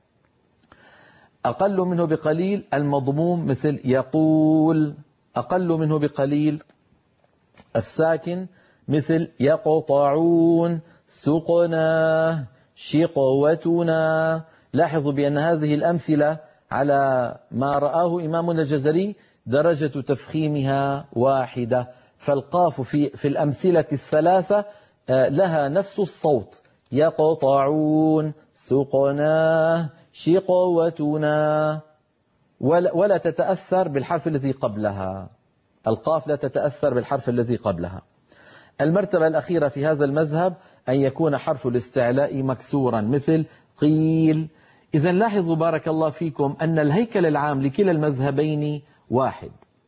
أقل منه بقليل المضموم مثل يقول. أقل منه بقليل الساكن مثل يقطعون. سقناه شقوتنا. لاحظوا بأن هذه الأمثلة على ما رآه إمامنا الجزري درجة تفخيمها واحدة. فالقاف في, في الأمثلة الثلاثة لها نفس الصوت: يقطعون سقناه شقوتنا، ولا, ولا تتأثر بالحرف الذي قبلها. القاف لا تتأثر بالحرف الذي قبلها. المرتبة الأخيرة في هذا المذهب أن يكون حرف الاستعلاء مكسورا مثل قيل. إذا لاحظوا بارك الله فيكم أن الهيكل العام لكلا المذهبين واحد.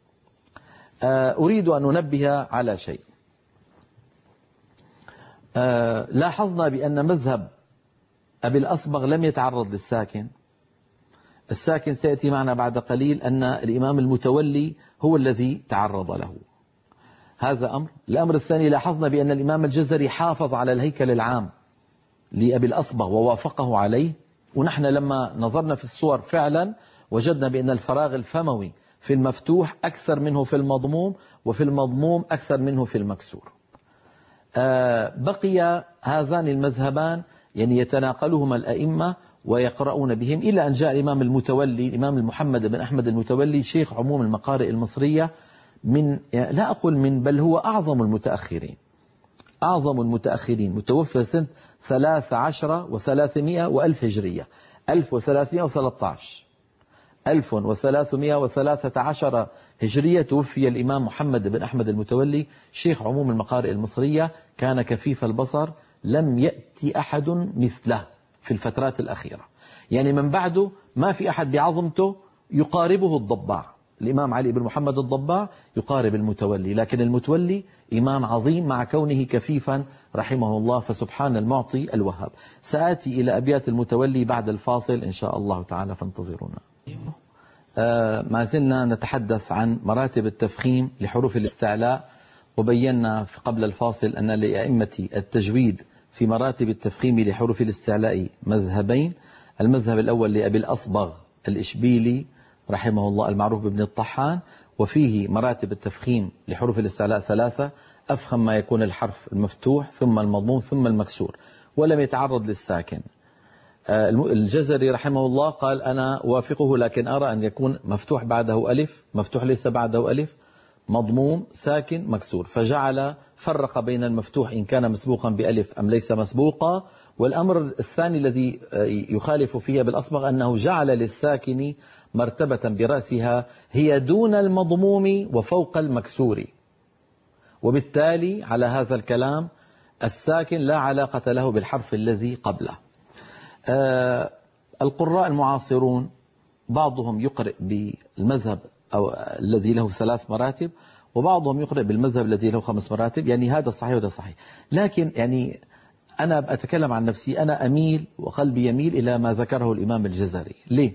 أريد أن أنبه على شيء. لاحظنا بأن مذهب أبي الأصبغ لم يتعرض للساكن. الساكن سيأتي معنا بعد قليل أن الإمام المتولي هو الذي تعرض له. هذا أمر. الأمر الثاني، لاحظنا بأن الإمام الجزري حافظ على الهيكل العام لأبي الأصبغ ووافقه عليه. ونحن لما نظرنا في الصور فعلا وجدنا بأن الفراغ الفموي في المفتوح أكثر منه في المضموم، وفي المضموم أكثر منه في المكسور. بقي هذان المذهبان يعني يتناقلهما الأئمة ويقرؤون بهم، إلى أن جاء الإمام المتولي الإمام المحمد بن أحمد المتولي شيخ عموم المقارئ المصرية، من لا أقول من بل هو أعظم المتأخرين أعظم المتأخرين متوفى سنة ثلاث عشر وثلاثمائة وألف هجرية ألف وثلاثمائة وثلاثة عشر ألف وثلاثمائة وثلاثة عشر هجرية توفي الإمام محمد بن أحمد المتولي شيخ عموم المقارئ المصرية. كان كفيف البصر، لم يأتي أحد مثله في الفترات الأخيرة. يعني من بعده ما في أحد بعظمته يقاربه الضباع. الإمام علي بن محمد الضباع يقارب المتولي، لكن المتولي إمام عظيم مع كونه كفيفا رحمه الله. فسبحان المعطي الوهاب. سآتي إلى أبيات المتولي بعد الفاصل إن شاء الله تعالى، فانتظرونا. آه ما زلنا نتحدث عن مراتب التفخيم لحروف الاستعلاء، وبينا قبل الفاصل أن لأئمة التجويد في مراتب التفخيم لحروف الاستعلاء مذهبين. المذهب الأول لأبي الأصبغ الإشبيلي رحمه الله المعروف بابن الطحان، وفيه مراتب التفخيم لحروف الاستعلاء ثلاثة: أفخم ما يكون الحرف المفتوح ثم المضموم ثم المكسور، ولم يتعرض للساكن. الجزري رحمه الله قال: أنا وافقه، لكن أرى أن يكون مفتوح بعده ألف، مفتوح ليس بعده ألف، مضموم ساكن مكسور، فجعل فرق بين المفتوح إن كان مسبوقا بألف أم ليس مسبوقا. والأمر الثاني الذي يخالف فيه بالأصبغ أنه جعل للساكن مرتبة برأسها هي دون المضموم وفوق المكسور، وبالتالي على هذا الكلام الساكن لا علاقة له بالحرف الذي قبله. آه القراء المعاصرون بعضهم يقرئ بالمذهب أو الذي له ثلاث مراتب، وبعضهم يقرئ بالمذهب الذي له خمس مراتب. يعني هذا صحيح وهذا صحيح، لكن يعني أنا أتكلم عن نفسي، أنا أميل وقلبي يميل إلى ما ذكره الإمام الجزري. ليه؟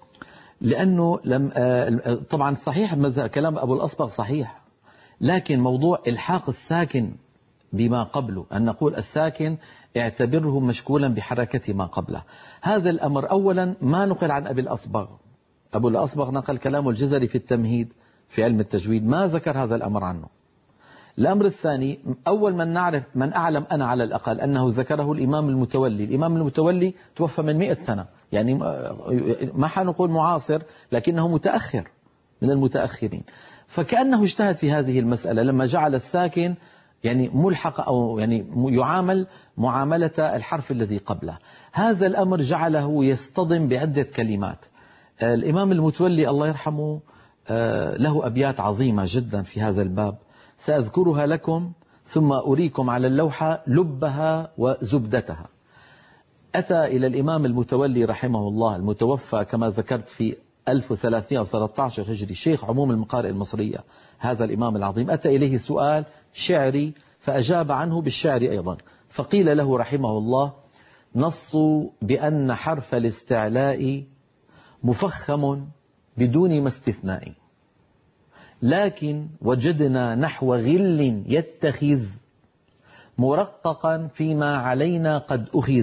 لأنه لم طبعا صحيح كلام أبو الأصبغ صحيح، لكن موضوع إلحاق الساكن بما قبله، أن نقول الساكن اعتبره مشكولا بحركة ما قبله، هذا الأمر أولا ما نقل عن أبي الأصبغ. أبو الأصبغ نقل كلام الجزري في التمهيد في علم التجويد، ما ذكر هذا الأمر عنه. الأمر الثاني، أول من نعرف من أعلم أنا على الأقل أنه ذكره الإمام المتولي. الإمام المتولي توفى من مئة سنة، يعني ما حنقول معاصر لكنه متأخر من المتأخرين، فكأنه اجتهد في هذه المسألة لما جعل الساكن يعني ملحق أو يعني يعامل معاملة الحرف الذي قبله. هذا الأمر جعله يصطدم بعدة كلمات. الإمام المتولي الله يرحمه له أبيات عظيمة جدا في هذا الباب، سأذكرها لكم ثم أريكم على اللوحة لبها وزبدتها. أتى إلى الإمام المتولي رحمه الله المتوفى كما ذكرت في ألف وثلاثمائة وثلاثة عشر هجري، شيخ عموم المقارئ المصرية، هذا الإمام العظيم، أتى إليه سؤال شعري فأجاب عنه بالشعر أيضا. فقيل له رحمه الله: نصوا بأن حرف الاستعلاء مفخم بدون ما استثناء، لكن وجدنا نحو غل يتخذ مرققا فيما علينا قد أخذ،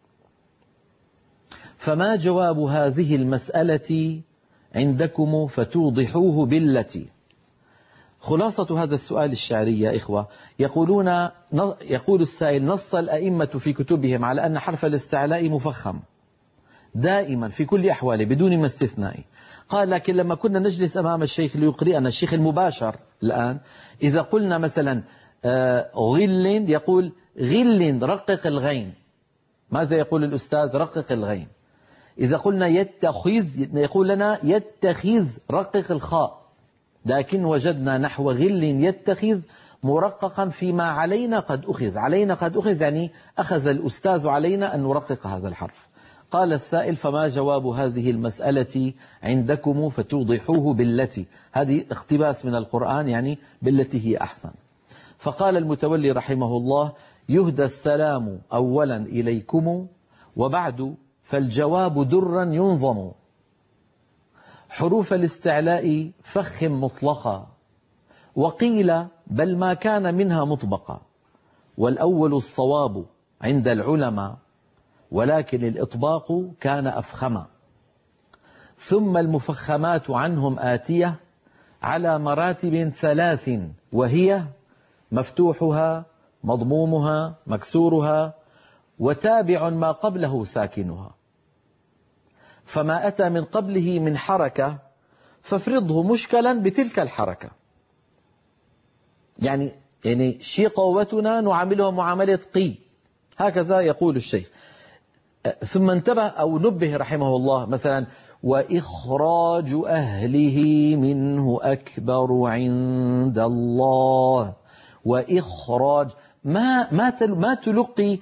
فما جواب هذه المسألة عندكم فتوضحوه بالتي. خلاصة هذا السؤال الشعري يا إخوة، يقولون يقول السائل: نص الأئمة في كتبهم على أن حرف الاستعلاء مفخم دائما في كل أحواله بدون ما استثناء. قال: لكن لما كنا نجلس أمام الشيخ ليقرئنا، الشيخ المباشر الآن، إذا قلنا مثلا غل يقول غل رقق الغين، ماذا يقول الأستاذ؟ رقق الغين. إذا قلنا يتخذ يقول لنا يتخذ رقق الخاء، لكن وجدنا نحو غل يتخذ مرققا فيما علينا قد أخذ. علينا قد أخذ يعني أخذ الأستاذ علينا أن نرقق هذا الحرف. قال السائل: فما جواب هذه المسألة عندكم فتوضحوه بالتي. هذه اقتباس من القرآن، يعني بالتي هي أحسن. فقال المتولي رحمه الله: يهدى السلام أولا إليكم، وبعد فالجواب درا ينظم، حروف الاستعلاء فخم مطلقا، وقيل بل ما كان منها مطبقا، والأول الصواب عند العلماء، ولكن الإطباق كان أفخما. ثم المفخمات عنهم آتية على مراتب ثلاث، وهي مفتوحها مضمومها مكسورها، وتابع ما قبله ساكنها. فما أتى من قبله من حركة فافرضه مشكلا بتلك الحركة. يعني يعني شقوتنا نعاملها معاملة قي، هكذا يقول الشيخ. ثم انتبه أو نبه رحمه الله مثلا: وإخراج أهله منه أكبر عند الله. وإخراج ما ما ما تلقي،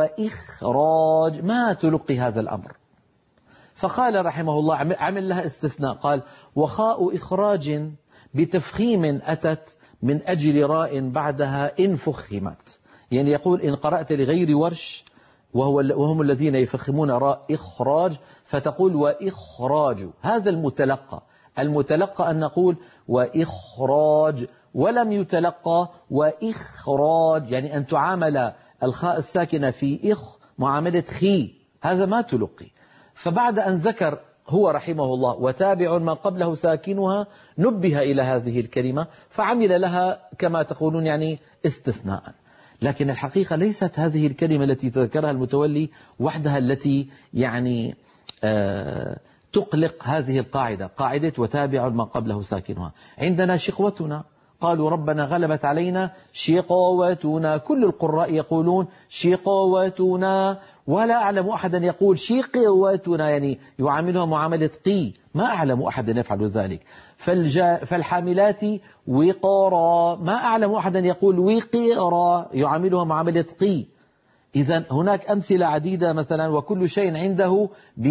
وإخراج ما تلقي هذا الأمر. فقال رحمه الله عمل لها استثناء، قال: وخاء إخراج بتفخيم أتت من أجل راء بعدها إن فخمت. يعني يقول إن قرأت لغير ورش وهو وهم الذين يفخمون راء إخراج، فتقول وإخراج. هذا المتلقى المتلقى أن نقول وإخراج، ولم يتلقى وإخراج، يعني أن تعامل الخاء الساكنة في إخ معاملة خي، هذا ما تلقي. فبعد أن ذكر هو رحمه الله وتابع ما قبله ساكنها، نبه إلى هذه الكلمة فعمل لها كما تقولون يعني استثناء. لكن الحقيقة ليست هذه الكلمة التي تذكرها المتولي وحدها التي يعني آه تقلق هذه القاعدة، قاعدة وتابع ما قبله ساكنها. عندنا شقوتنا، قالوا ربنا غلبت علينا شقوتنا، كل القراء يقولون شقوتنا، ولا أعلم أحدا يقول شقوتنا، يعني يعاملها معاملة قي، ما أعلم أحدا يفعل ذلك. فالحاملات وقارا، ما أعلم أحدا يقول وقارا، يعاملها معاملة قي. إذن هناك أمثلة عديدة، مثلا وكل شيء عنده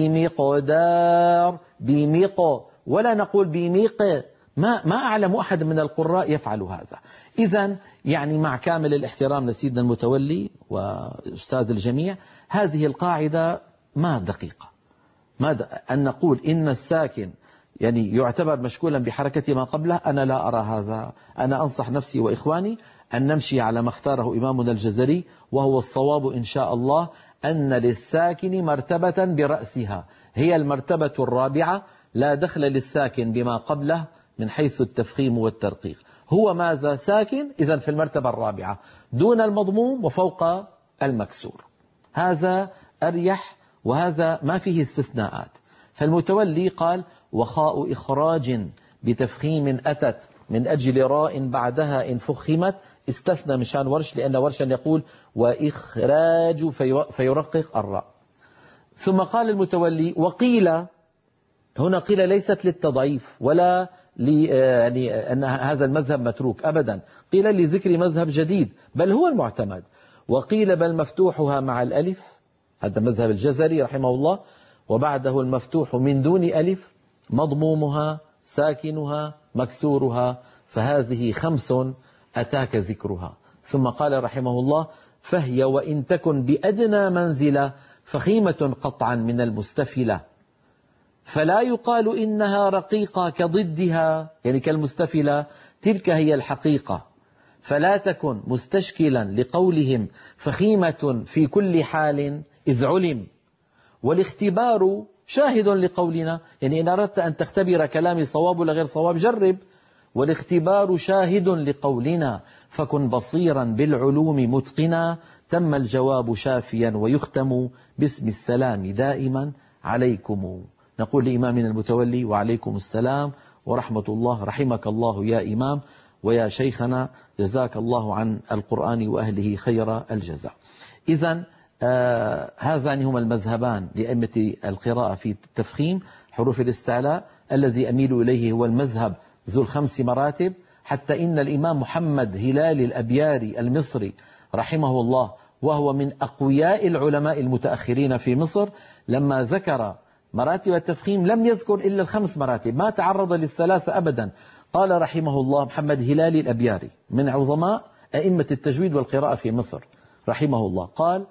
بمقدار، بمق، ولا نقول بمق، ما ما أعلم أحد من القراء يفعل هذا. إذن يعني مع كامل الاحترام لسيدنا المتولي وأستاذ الجميع، هذه القاعدة ما دقيقة. ما أن نقول إن الساكن يعني يعتبر مشكولا بحركة ما قبله، أنا لا أرى هذا. أنا أنصح نفسي وإخواني أن نمشي على ما اختاره إمامنا الجزري، وهو الصواب إن شاء الله، أن للساكن مرتبة برأسها، هي المرتبة الرابعة، لا دخل للساكن بما قبله من حيث التفخيم والترقيق. هو ماذا؟ ساكن، إذن في المرتبة الرابعة دون المضموم وفوق المكسور. هذا أريح، وهذا ما فيه استثناءات. فالمتولي قال: وخاء إخراج بتفخيم أتت من أجل راء بعدها إن فخمت، استثنى مشان ورش، لأن ورشا يقول وإخراج فيرقق الراء. ثم قال المتولي وقيل، هنا قيل ليست للتضعيف ولا يعني أن هذا المذهب متروك أبدا، قيل لذكر مذهب جديد بل هو المعتمد. وقيل بل مفتوحها مع الألف، هذا مذهب الجزري رحمه الله، وبعده المفتوح من دون ألف، مضمومها ساكنها مكسورها، فهذه خمس أتاك ذكرها. ثم قال رحمه الله فهي وإن تكن بأدنى منزلة فخيمة قطعا من المستفلة، فلا يقال إنها رقيقة كضدها، يعني كالمستفلة، تلك هي الحقيقة. فلا تكن مستشكلا لقولهم فخيمة في كل حال إذ علم، والاختبار شاهد لقولنا، يعني إن أردت أن تختبر كلامي صواب ولا غير صواب جرب، والاختبار شاهد لقولنا، فكن بصيرا بالعلوم متقنا، تم الجواب شافيا ويختم باسم السلام دائما عليكم. نقول لإمامنا المتولي وعليكم السلام ورحمة الله، رحمك الله يا إمام ويا شيخنا، جزاك الله عن القرآن وأهله خير الجزاء. إذن آه هذان هما المذهبان لأئمة القراءة في تفخيم حروف الاستعلاء. الذي أميل إليه هو المذهب ذو الخمس مراتب، حتى إن الإمام محمد هلال الأبياري المصري رحمه الله، وهو من أقوياء العلماء المتأخرين في مصر، لما ذكر مراتب التفخيم لم يذكر إلا الخمس مراتب، ما تعرض للثلاثة أبدا. قال رحمه الله محمد هلال الأبياري من عظماء أئمة التجويد والقراءة في مصر رحمه الله، قال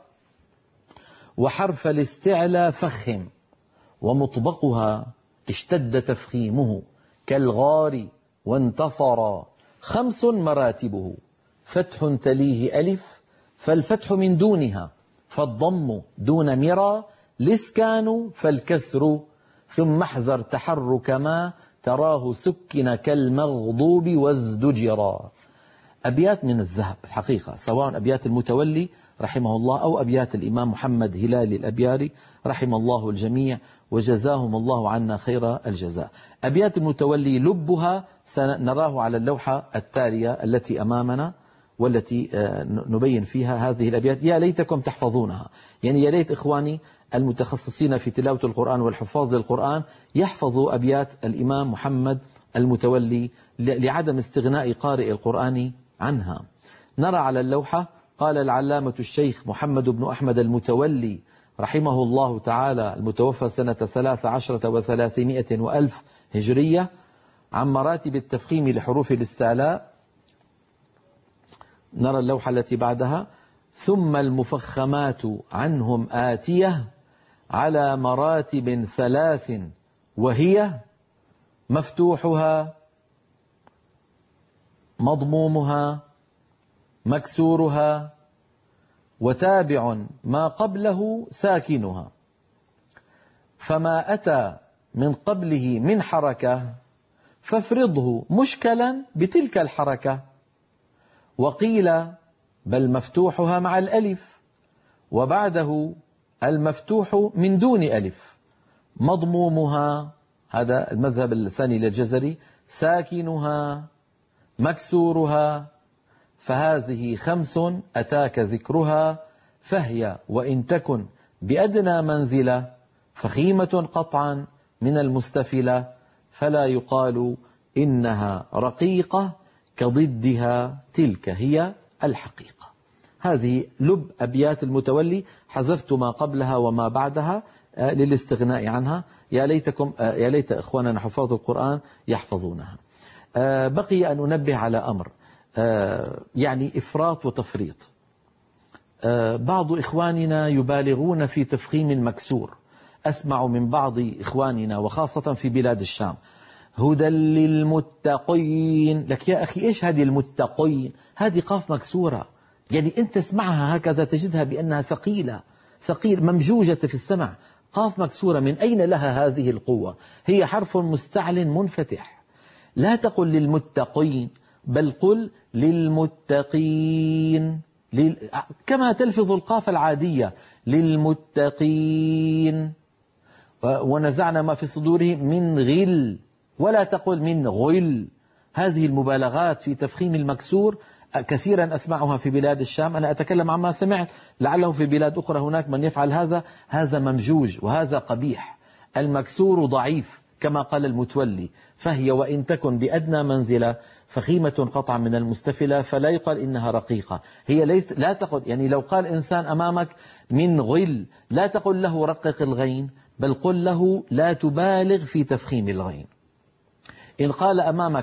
وحرف الاستعلاء فخم، ومطبقها اشتد تفخيمه، كالغار وانتصر، خمس مراتبه، فتح تليه ألف، فالفتح من دونها، فالضم دون مرى، الإسكان فالكسر، ثم احذر تحرك ما تراه سكن كالمغضوب وازدجرا. أبيات من الذهب الحقيقة، سواء أبيات المتولي رحمه الله أو أبيات الإمام محمد هلال الأبياري رحم الله الجميع وجزاهم الله عنا خير الجزاء. أبيات المتولي لبها سنراه على اللوحة التالية التي أمامنا، والتي نبين فيها هذه الأبيات. يا ليتكم تحفظونها، يعني يا ليت إخواني المتخصصين في تلاوة القرآن والحفاظ للقرآن يحفظوا أبيات الإمام محمد المتولي لعدم استغناء قارئ القرآن عنها. نرى على اللوحة قال العلامة الشيخ محمد بن أحمد المتولي رحمه الله تعالى، المتوفى سنة ثلاث عشرة وثلاثمائة وألف هجرية، عن مراتب التفخيم لحروف الاستعلاء. نرى اللوحة التي بعدها: ثم المفخمات عنهم آتية على مراتب ثلاث، وهي مفتوحها مضمومها مكسورها وتابع ما قبله ساكنها، فما أتى من قبله من حركة فافرضه مشكلا بتلك الحركة. وقيل بل مفتوحها مع الألف، وبعده المفتوح من دون ألف، مضمومها، هذا المذهب الثاني للجزري، ساكنها مكسورها، فهذه خمس أتاك ذكرها، فهي وإن تكن بأدنى منزلة فخيمة قطعا من المستفلة، فلا يقال إنها رقيقة كضدها، تلك هي الحقيقة. هذه لب أبيات المتولي، حذفت ما قبلها وما بعدها للاستغناء عنها. يا ليتكم يا ليت إخواننا حفاظ القرآن يحفظونها. بقي أن أنبه على أمر، يعني إفراط وتفريط. بعض إخواننا يبالغون في تفخيم المكسور. أسمع من بعض إخواننا وخاصة في بلاد الشام: هدى للمتقين. لك يا أخي إيش هذه المتقين؟ هذه قاف مكسورة، يعني أنت تسمعها هكذا تجدها بأنها ثقيلة ثقيل ممجوجة في السمع. قاف مكسورة من أين لها هذه القوة؟ هي حرف مستعل منفتح. لا تقل للمتقين، بل قل للمتقين، لل... كما تلفظ القاف العادية، للمتقين. ونزعنا ما في صدورهم من غل، ولا تقل من غل. هذه المبالغات في تفخيم المكسور كثيرا أسمعها في بلاد الشام، أنا أتكلم عما سمعت، لعله في بلاد أخرى هناك من يفعل هذا. هذا ممجوج وهذا قبيح. المكسور ضعيف كما قال المتولي، فهي وإن تكن بأدنى منزلة فخيمة قطعا من المستفلة، فلا يقال إنها رقيقة. هي ليس لا تقل، يعني لو قال إنسان أمامك من غل لا تقل له رقق الغين، بل قل له لا تبالغ في تفخيم الغين. إن قال أمامك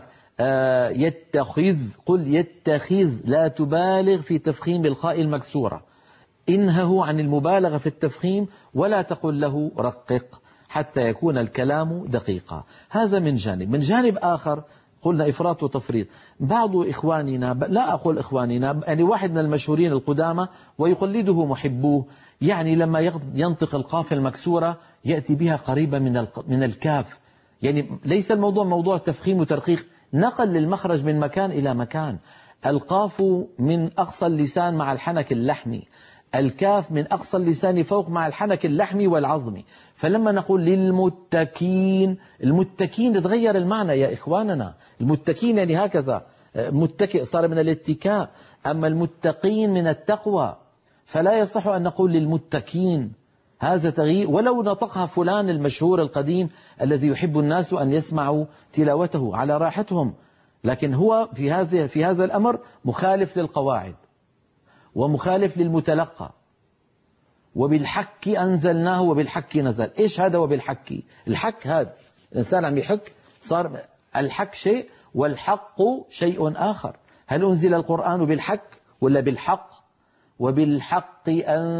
يتخذ قل يتخذ، لا تبالغ في تفخيم الخاء المكسورة، انهه عن المبالغة في التفخيم ولا تقل له رقق حتى يكون الكلام دقيقا. هذا من جانب. من جانب آخر قلنا إفراط وتفريط. بعض إخواننا، لا أقول إخواننا، يعني واحد من المشهورين القدامى ويقلده محبوه، يعني لما ينطق القاف المكسورة يأتي بها قريبة من من الكاف. يعني ليس الموضوع موضوع تفخيم وترقيق، نقل للمخرج من مكان إلى مكان. القاف من أقصى اللسان مع الحنك اللحمي، الكاف من أقصى اللسان فوق مع الحنك اللحمي والعظمي. فلما نقول للمتكين، المتكين تغير المعنى يا إخواننا. المتكين يعني هكذا متكئ، صار من الاتكاء. أما المتقين من التقوى، فلا يصح أن نقول للمتكين، هذا تغيير. ولو نطقها فلان المشهور القديم الذي يحب الناس أن يسمعوا تلاوته على راحتهم، لكن هو في هذا في هذا الأمر مخالف للقواعد ومخالف للمتلقى. وبالحك أنزلناه وبالحك نزل. إيش هذا وبالحك؟ الحك هذا الإنسان عم يحك، صار الحك شيء والحق شيء آخر. هل أنزل القرآن بالحك ولا بالحق؟ وبالحق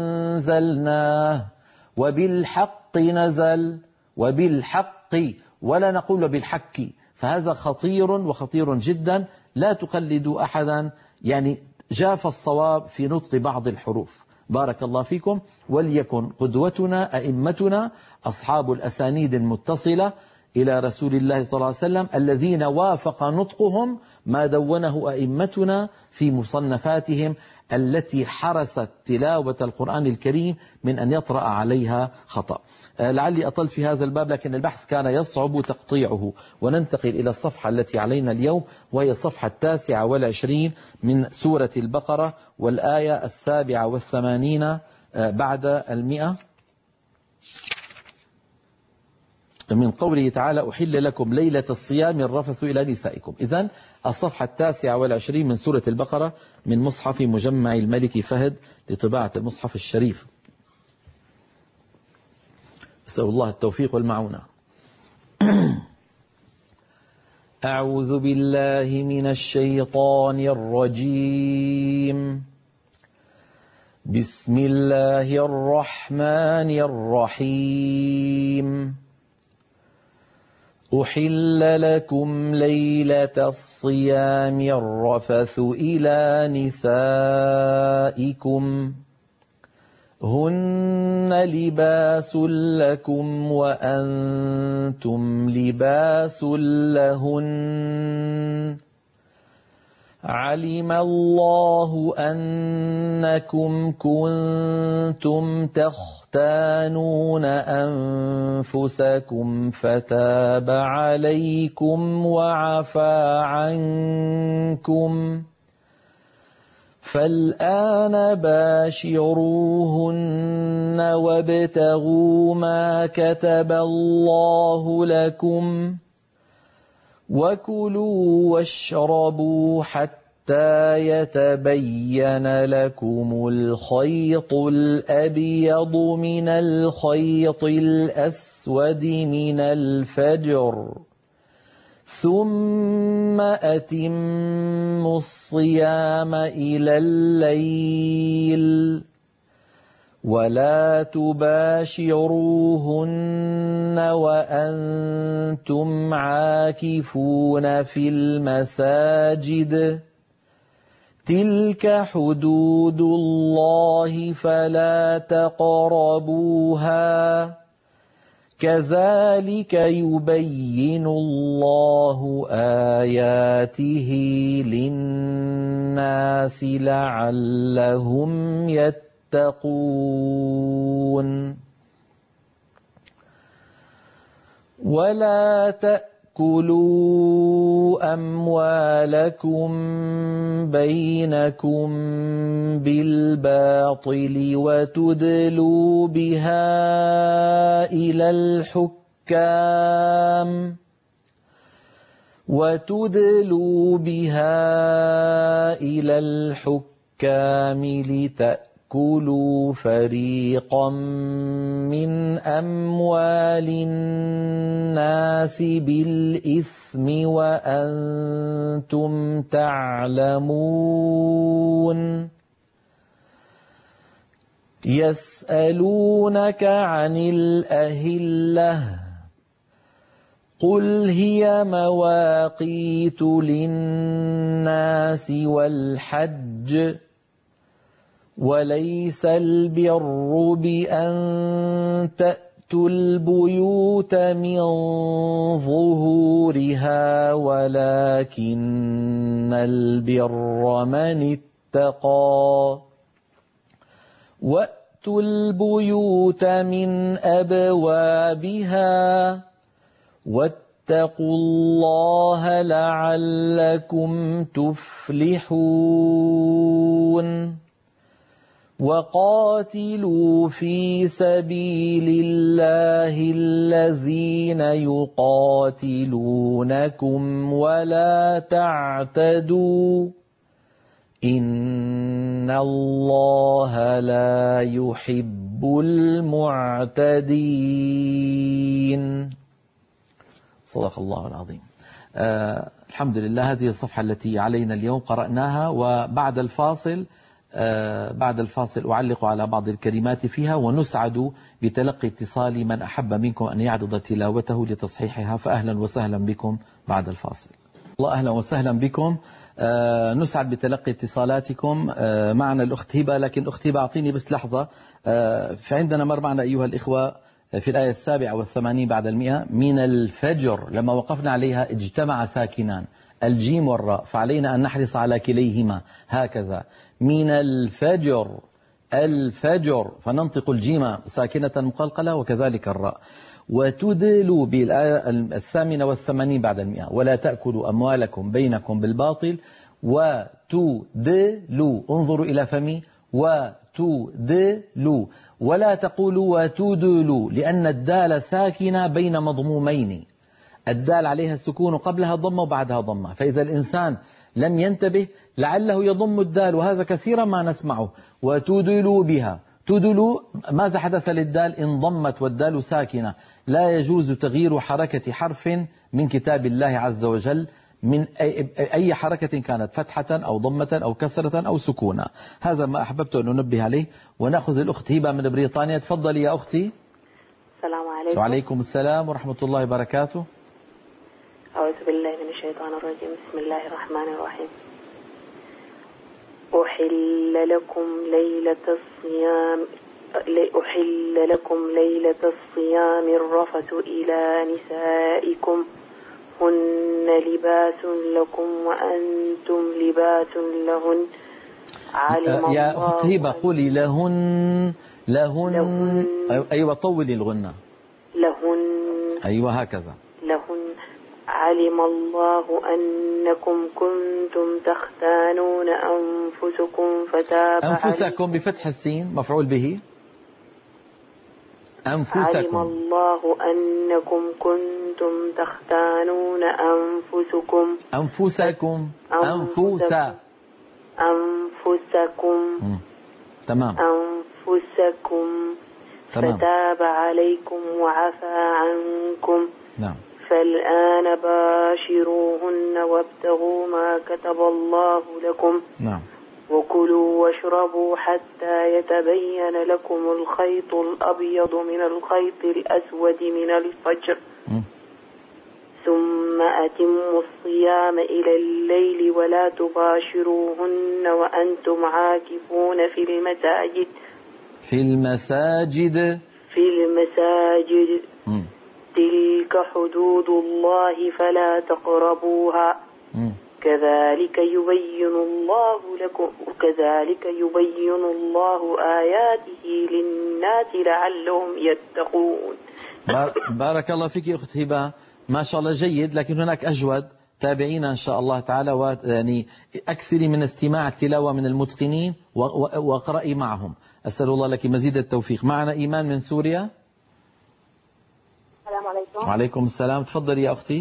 أنزلناه وبالحق نزل وبالحق، ولا نقول بالحك. فهذا خطير وخطير جدا. لا تقلدوا أحدا يعني جاف الصواب في نطق بعض الحروف. بارك الله فيكم. وليكن قدوتنا أئمتنا أصحاب الأسانيد المتصلة إلى رسول الله صلى الله عليه وسلم، الذين وافق نطقهم ما دونه أئمتنا في مصنفاتهم التي حرست تلاوة القرآن الكريم من أن يطرأ عليها خطأ. لعلي أطلت في هذا الباب، لكن البحث كان يصعب تقطيعه. وننتقل إلى الصفحة التي علينا اليوم، وهي الصفحة التاسعة والعشرين من سورة البقرة، والآية السابعة والثمانين بعد المئة من قوله تعالى: أحل لكم ليلة الصيام الرفث إلى نسائكم. إذن الصفحة التاسعة والعشرين من سورة البقرة من مصحف مجمع الملك فهد لطباعة المصحف الشريف. أسأل الله التوفيق والمعونة. أعوذ بالله من الشيطان الرجيم. بسم الله الرحمن الرحيم. أحل لكم ليلة الصيام الرفث إلى نسائكم هن لباس لكم وأنتم لباس لهن علم الله أنكم كنتم تختانون أنفسكم فتاب عليكم وعفى عنكم فالآن باشروهن وابتغوا ما كتب الله لكم وكلوا واشربوا حتى يتبين لكم الخيط الأبيض من الخيط الأسود من الفجر ثم أتموا الصيام إلى الليل ولا تباشروهن وأنتم عاكفون في المساجد تلك حدود الله فلا تقربوها كذلك يبين الله آياته للناس لعلهم يتقون ولا تأكلوا تأكلوا أموالكم بينكم بالباطل وتدلوا بها إلى الحكام وتدلوا بها إلى الحكام لتأكلوا فريقا من أموال الناس بالإثم وأنتم تعلمون يسألونك عن الأهلة قل هي مواقيت للناس والحج وليس البر بأن تأتوا البيوت من ظهورها ولكن البر من اتقى وأتوا البيوت من أبوابها واتقوا الله لعلكم تفلحون وقاتلوا في سبيل الله الذين يقاتلونكم ولا تعتدوا إن الله لا يحب المعتدين. صدق الله العظيم. آه الحمد لله، هذه الصفحة التي علينا اليوم قرأناها، وبعد الفاصل آه بعد الفاصل أعلق على بعض الكلمات فيها، ونسعد بتلقي اتصال من أحب منكم أن يعرض تلاوته لتصحيحها، فأهلا وسهلا بكم بعد الفاصل. الله أهلا وسهلا بكم. آه نسعد بتلقي اتصالاتكم. آه معنا الأخت هبة، لكن أخت هبة أعطيني بس لحظة. آه فعندنا مر معنا أيها الإخوة في الآية السابعة والثمانين بعد المئة من الفجر، لما وقفنا عليها اجتمع ساكنان الجيم والراء، فعلينا أن نحرص على كليهما هكذا. من الفجر الفجر فننطق الجيم ساكنة مقلقلة وكذلك الراء. وتدلوا بالآية الثامنة والثمانين بعد المئة ولا تأكلوا أموالكم بينكم بالباطل وتدلوا، انظروا إلى فمي، وتدلوا، ولا تقولوا وتدلوا، لأن الدال ساكنة بين مضمومين، الدال عليها السكون قبلها ضمة وبعدها ضمة، فإذا الإنسان لم ينتبه لعله يضم الدال، وهذا كثيرا ما نسمعه. وتدلوا بها، تدلوا، ماذا حدث للدال؟ انضمت والدال ساكنة. لا يجوز تغيير حركة حرف من كتاب الله عز وجل من أي حركة كانت، فتحة أو ضمة أو كسرة أو سكونا. هذا ما أحببت أن ننبه عليه. ونأخذ الأخت هبة من بريطانيا. تفضلي يا أختي.
السلام عليكم.
وعليكم السلام ورحمة الله وبركاته.
أعوذ بالله من الشيطان الرجيم. بسم الله الرحمن الرحيم. أحل لكم ليلة الصيام أحل لكم ليلة الصيام الرفث إلى نسائكم هن لباس لكم وأنتم لباس لهن. علم
يا أخت هبة قولي لهن لهن, لهن. أيوة طولي الغنة.
لهن.
أيوة هكذا.
لهن. علم الله أنكم كنتم تختانون أنفسكم فتاب
أنفسكم عليكم. بفتح السين مفعول به. أنفسكم.
علم الله أنكم كنتم تختانون أنفسكم
أنفسكم أنفسا
أنفسكم
مم. تمام.
أنفسكم
تمام.
فتاب عليكم وعفى عنكم.
نعم.
فالآن باشروهن وابتغوا ما كتب الله لكم.
نعم.
وكلوا واشربوا حتى يتبين لكم الخيط الأبيض من الخيط الأسود من الفجر.
م.
ثم أتموا الصيام إلى الليل ولا تباشروهن وأنتم عاكفون في المساجد.
في المساجد.
في المساجد.
م.
تلك حدود الله فلا تقربوها.
م.
كذلك يبين الله لكم كذلك يبين الله آياته للناس لعلهم يتقون.
بارك الله فيك أخت هبة. ما شاء الله جيد، لكن هناك أجود. تابعينا إن شاء الله تعالى، ويعني أكثري من استماع التلاوة من المتقنين واقرأي معهم. أسأل الله لك مزيد التوفيق. معنا إيمان من سوريا.
السلام عليكم.
وعليكم السلام. تفضلي يا أختي.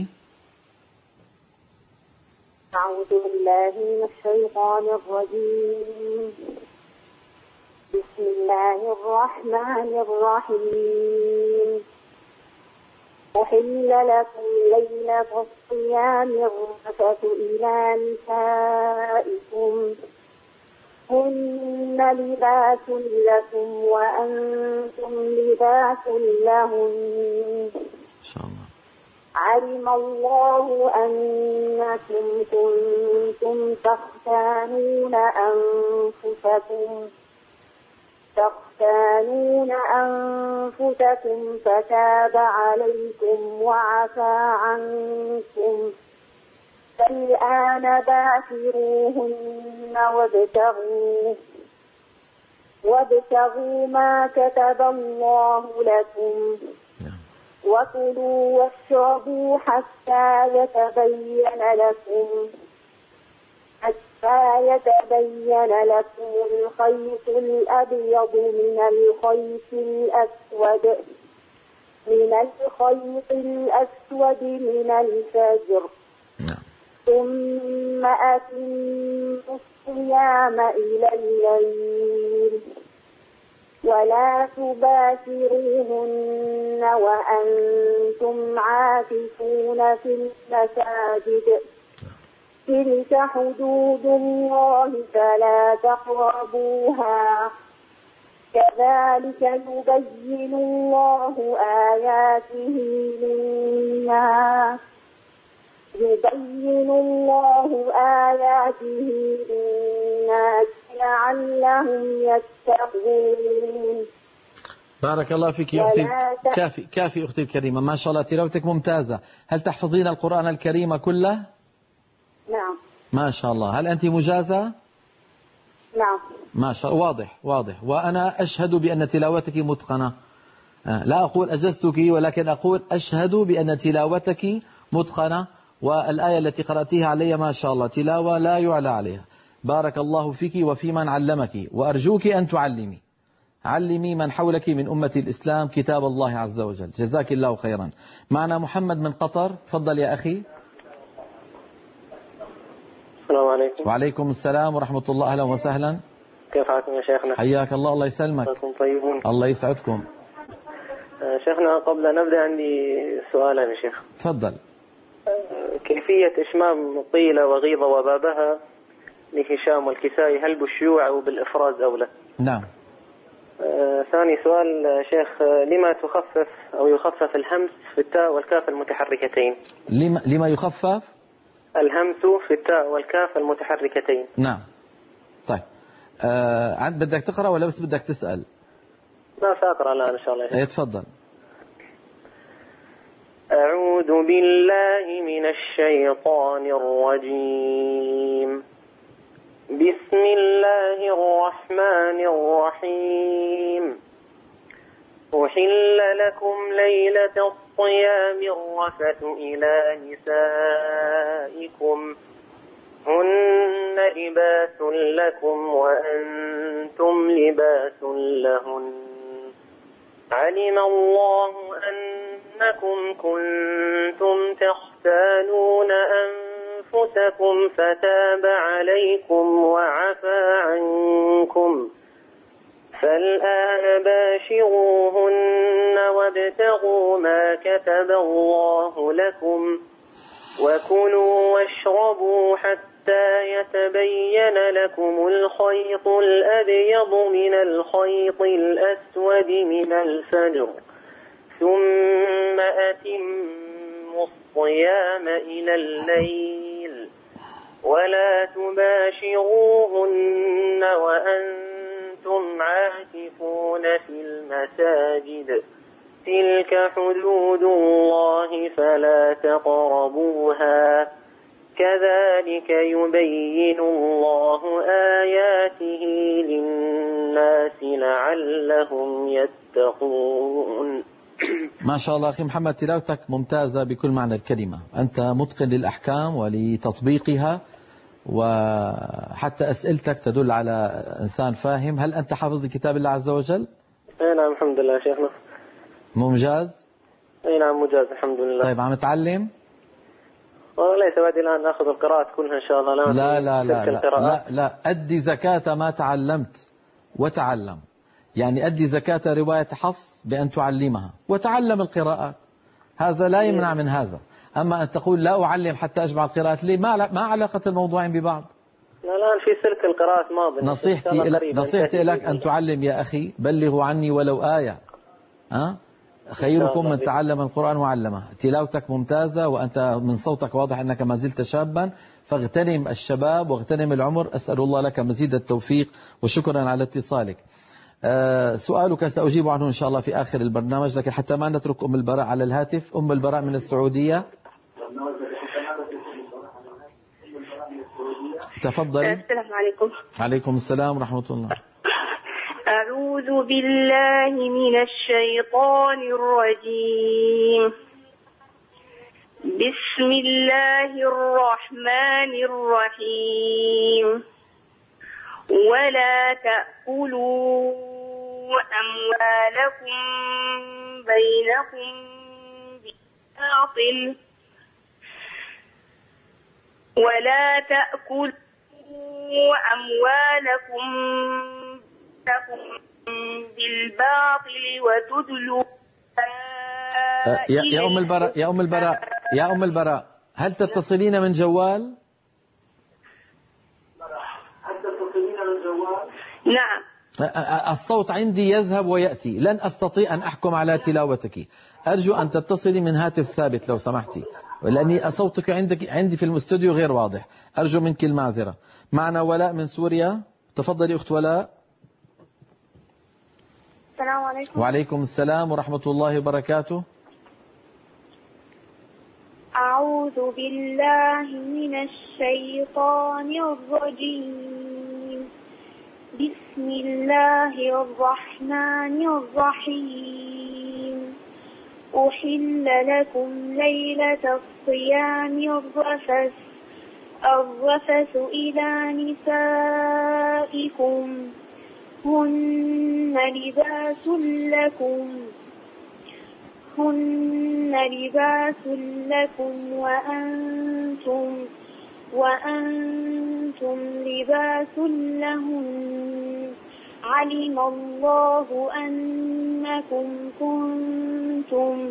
أعوذ بالله من الشيطان الرجيم. بسم الله الرحمن الرحيم. أحل لكم ليلة الصيام الرفث إلى نسائكم هن لباس لكم وأنتم لباس لهن
إن شاء الله.
علم الله أنكم كنتم تختانون أنفسكم تختانون أنفسكم فتاب عليكم وعفى عنكم فالآن باشروهن وابتغوا وابتغوا ما كتب الله لكم وكلوا واشربوا حتى يتبين لكم حتى يتبين لكم الخيط الأبيض من الخيط الأسود من الخيط الأسود من الفجر ثم أتموا الصيام إلى الليل ولا تباشروهن وأنتم عاكفون في المساجد تلك حدود الله فلا تقربوها كذلك يبين الله آياته للناس يبين الله آياته للناس لعلهم يتقون.
بارك الله فيك يا أختي. كافي كافي أختي الكريمة، ما شاء الله تلاوتك ممتازة. هل تحفظين القرآن الكريم كله؟
نعم.
ما شاء الله. هل أنت مجازة؟
نعم.
ما شاء الله. واضح واضح. وأنا أشهد بأن تلاوتك متقنة. لا أقول أجزتك، ولكن أقول أشهد بأن تلاوتك متقنة، والآية التي قرأتيها علي ما شاء الله تلاوة لا يعلى عليها. بارك الله فيك وفي من علمك، وأرجوك أن تعلمي علمي من حولك من أمة الإسلام كتاب الله عز وجل. جزاك الله خيرا. معنا محمد من قطر. تفضل يا أخي.
السلام عليكم.
وعليكم السلام ورحمة الله. أهلا وسهلا.
كيف حالكم يا شيخنا؟
حياك الله. الله يسلمك.
أنتم طيبون.
الله يسعدكم.
شيخنا قبل أن نبدأ عندي سؤال يا شيخ.
تفضل.
كيفية إشمام طيلة وغيظة وبابها لهشام والكسائي، هل بالشيوع أو بالإفراز أو لا؟
نعم.
آه ثاني سؤال شيخ، لما تخفف أو يخفف الهمس في التاء والكاف المتحركتين؟
لما, لما يخفف
الهمس في التاء والكاف المتحركتين؟
نعم. طيب آه عند بدك تقرأ ولا بس بدك تسأل؟
لا سأقرأ الآن إن شاء الله.
ايه تفضل.
أعوذ بالله من الشيطان الرجيم. بسم الله الرحمن الرحيم. أحل لكم ليلة الصيام الرفث إلى نسائكم هن لباس لكم وأنتم لباس لهن علم الله أنكم كنتم تختانون أنفسكم فتاب عليكم وعفى عنكم فالآن باشروهن وابتغوا ما كتب الله لكم وكلوا واشربوا حتى يتبين لكم الخيط الأبيض من الخيط الأسود من الفجر ثم أتموا الصيام إلى الليل ولا تباشروهن وأنتم عاكفون في المساجد تلك حدود الله فلا تقربوها كذلك يبين الله آياته للناس لعلهم يتقون.
ما شاء الله أخي محمد، تلاوتك ممتازة بكل معنى الكلمة، أنت متقن للأحكام ولتطبيقها، وحتى أسئلتك تدل على إنسان فاهم. هل أنت حافظ لكتاب الله عز وجل؟
أي نعم الحمد لله شيخنا.
ممجاز؟
أي نعم مجاز الحمد لله.
طيب عم تعلم؟
والله سبادي الآن نأخذ القراءات كلها إن شاء الله. لا
لا لا لا لا, لا لا أدي زكاة ما تعلمت وتعلم، يعني أدي زكاة رواية حفص بأن تعلمها وتعلم القراءات، هذا لا يمنع من هذا. أما أن تقول لا أعلم حتى أجمع القراءات، ليه؟ ما ما علاقة الموضوعين ببعض.
لا الآن في سلك القراءات ماضي.
نصيحتي لك نصيحتي لك أن تعلم يا أخي، بلغوا عني ولو آية. ها؟ خيركم من تعلم القرآن وعلمه. تلاوتك ممتازة، وأنت من صوتك واضح أنك ما زلت شابا، فاغتنم الشباب واغتنم العمر. أسأل الله لك مزيد التوفيق، وشكرا على اتصالك. أه سؤالك سأجيب عنه إن شاء الله في آخر البرنامج، لكن حتى ما نترك أم البراء على الهاتف. أم البراء من السعودية، تفضلي.
السلام عليكم.
عليكم السلام ورحمة الله.
أعوذ بالله من الشيطان الرجيم. بسم الله الرحمن الرحيم. ولا تأكلوا أموالكم بينكم بالباطل ولا تأكلوا أموالكم بالباطل وتدلوا
يا, يا أم البراء يا أم البراء يا أم البراء هل تتصلين من جوال؟
هل تتصلين من جوال؟
نعم.
الصوت عندي يذهب ويأتي، لن أستطيع أن أحكم على تلاوتك. أرجو أن تتصلي من هاتف ثابت لو سمحتي، لأني صوتك عندك عندي في الاستوديو غير واضح. أرجو منك المعذرة. معنا ولاء من سوريا، تفضلي أخت ولاء.
السلام عليكم.
وعليكم السلام ورحمة الله وبركاته.
أعوذ بالله من الشيطان الرجيم. بسم الله الرحمن الرحيم. أحل لكم ليلة الصيام الرفث الرفث إلى نسائكم هن لباس لكم هن لباس لكم وأنتم وأنتم لباس لهن. علم الله أنكم كنتم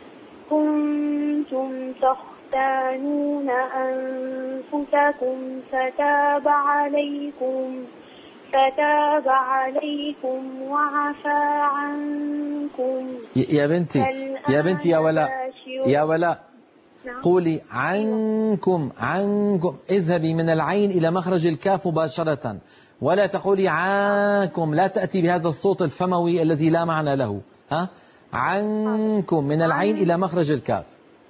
كنتم تختانون أنفسكم فتاب عليكم فتاب عليكم وعفى عنكم.
يا بنتي يا بنتي يا ولاء يا ولاء قولي عنكم عنكم. اذهبي من العين إلى مخرج الكاف مباشرة، ولا تقولي عنكم، لا تأتي بهذا الصوت الفموي الذي لا معنى له. ها؟ عنكم من العين إلى مخرج الكاف.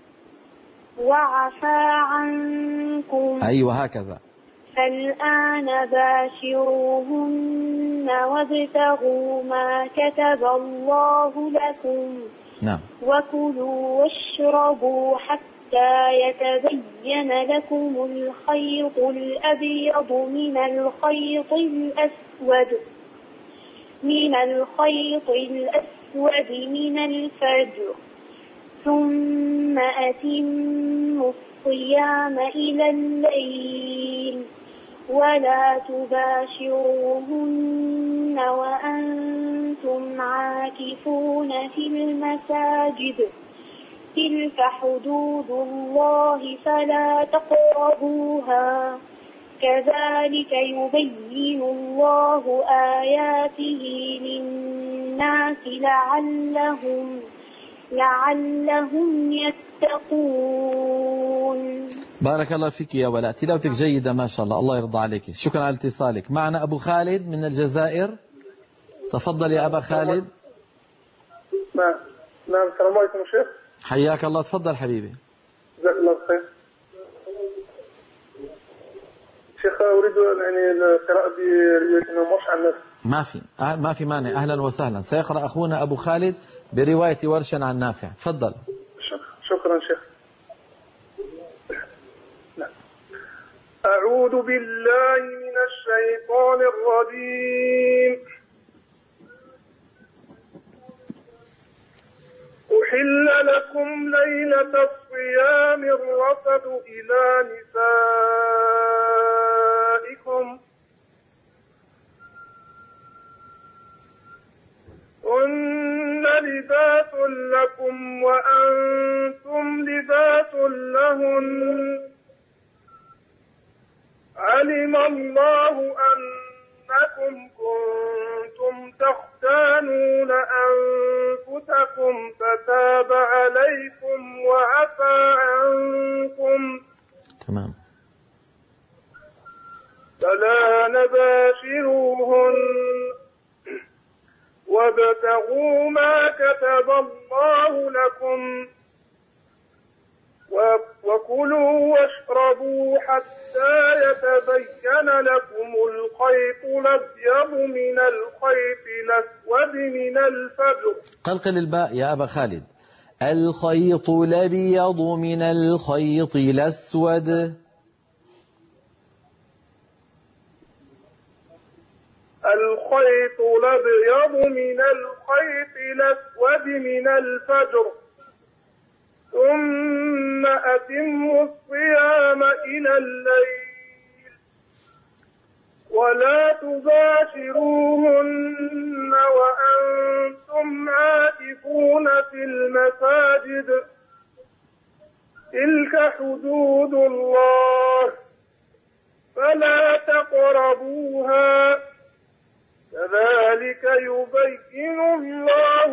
وعفى عنكم.
أيوة هكذا.
فالآن باشروهن وابتغوا ما كتب الله لكم.
نعم.
وكلوا واشربوا حتى يتبين لكم الخيط الأبيض من الخيط الأسود من الخيط الأسود من الفجر، ثم أتموا الصيام إلى الليل ولا تباشروهن وأنتم عاكفون في المساجد، تلك حدود الله فلا تقربوها، كذلك يبين الله آياته للناس لعلهم لعلهم يتقون.
بارك الله فيك يا ولاء، تلاوتك جيدة ما شاء الله، الله يرضى عليك. شكرا على اتصالك. معنا أبو خالد من الجزائر، تفضل يا أبا خالد.
نعم نعم. السلام عليكم شيخ.
حياك الله، تفضل حبيبي.
جزاك الله خير. شيخ أريد يعني القراءة برواية الإمام ورش عن نفس
ما في ما في مانع. أهلا وسهلا. سيقرأ أخونا أبو خالد برواية ورش عن نافع. تفضل.
شكرا شيخ. أعوذ بالله من الشيطان الرجيم. أحل لكم ليلة الصيام الرفث إلى نسائكم هن لباس لكم وأنتم لباس لهن علم الله أنكم كنتم تختانون أنفسكم فتاب عليكم وعفى عنكم
تمام.
فلا نباشروهن وابتغوا ما كتب الله لكم وكلوا واشربوا حتى يتبين لكم الخيط الأبيض من الخيط الأسود من الفجر.
قلقل الباء يا أبا خالد. الخيط الأبيض من الخيط الأسود.
الخيط الأبيض من الخيط الأسود من الفجر ثم أتموا الصيام إلى الليل ولا تباشروهن وأنتم عاكفون في المساجد تلك حدود الله فلا تقربوها كذلك يبين الله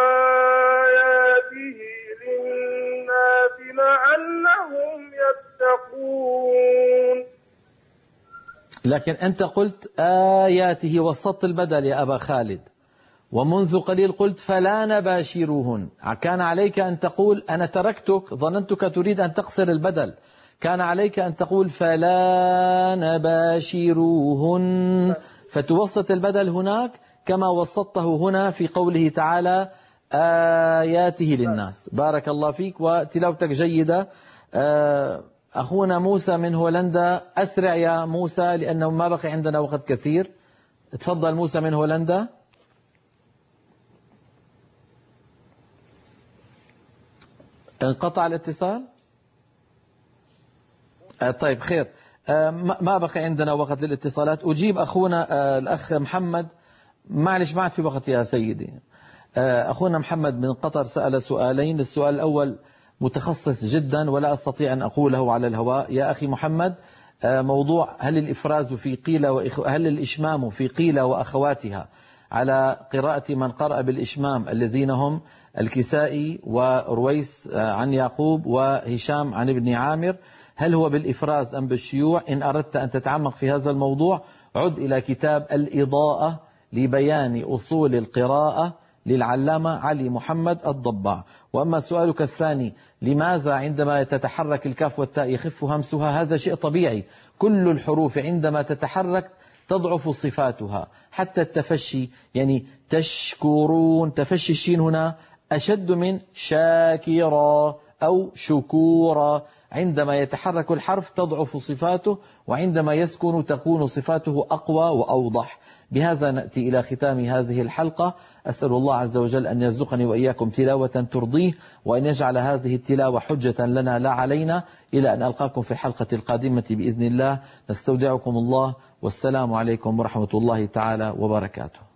آياته للناس لعلهم يتقون.
لكن أنت قلت آياته وسطت البدل يا أبا خالد، ومنذ قليل قلت فلا نباشروهن. كان عليك أن تقول أنا تركتك ظننتك تريد أن تقصر البدل، كان عليك أن تقول فلا نباشروهن فتوسط البدل هناك كما وسطته هنا في قوله تعالى آياته للناس. بارك الله فيك وتلاوتك جيدة. أخونا موسى من هولندا، أسرع يا موسى لأنه ما بقي عندنا وقت كثير. تفضل موسى من هولندا. انقطع الاتصال. طيب خير، ما بقي عندنا وقت للاتصالات. أجيب أخونا الأخ محمد. معلش ما عاد في وقت يا سيدي. أخونا محمد من قطر سأل سؤالين. السؤال الأول متخصص جدا ولا أستطيع أن أقوله على الهواء. يا أخي محمد، موضوع هل الإفراز في قيل وإخ... هل الإشمام في قيل وأخواتها على قراءة من قرأ بالإشمام الذين هم الكسائي ورويس عن يعقوب وهشام عن ابن عامر، هل هو بالإفراز أم بالشيوع؟ إن أردت أن تتعمق في هذا الموضوع عد إلى كتاب الإضاءة لبيان أصول القراءة للعلامة علي محمد الضباع. وأما سؤالك الثاني، لماذا عندما تتحرك الكاف والتاء يخف همسها؟ هذا شيء طبيعي، كل الحروف عندما تتحرك تضعف صفاتها، حتى التفشي، يعني تشكرون، تفشي الشين هنا أشد من شاكرا أو شكورا. عندما يتحرك الحرف تضعف صفاته، وعندما يسكن تكون صفاته أقوى وأوضح. بهذا نأتي إلى ختام هذه الحلقة. أسأل الله عز وجل أن يرزقني وإياكم تلاوة ترضيه، وأن يجعل هذه التلاوة حجة لنا لا علينا، إلى أن ألقاكم في الحلقة القادمة بإذن الله. نستودعكم الله، والسلام عليكم ورحمة الله تعالى وبركاته.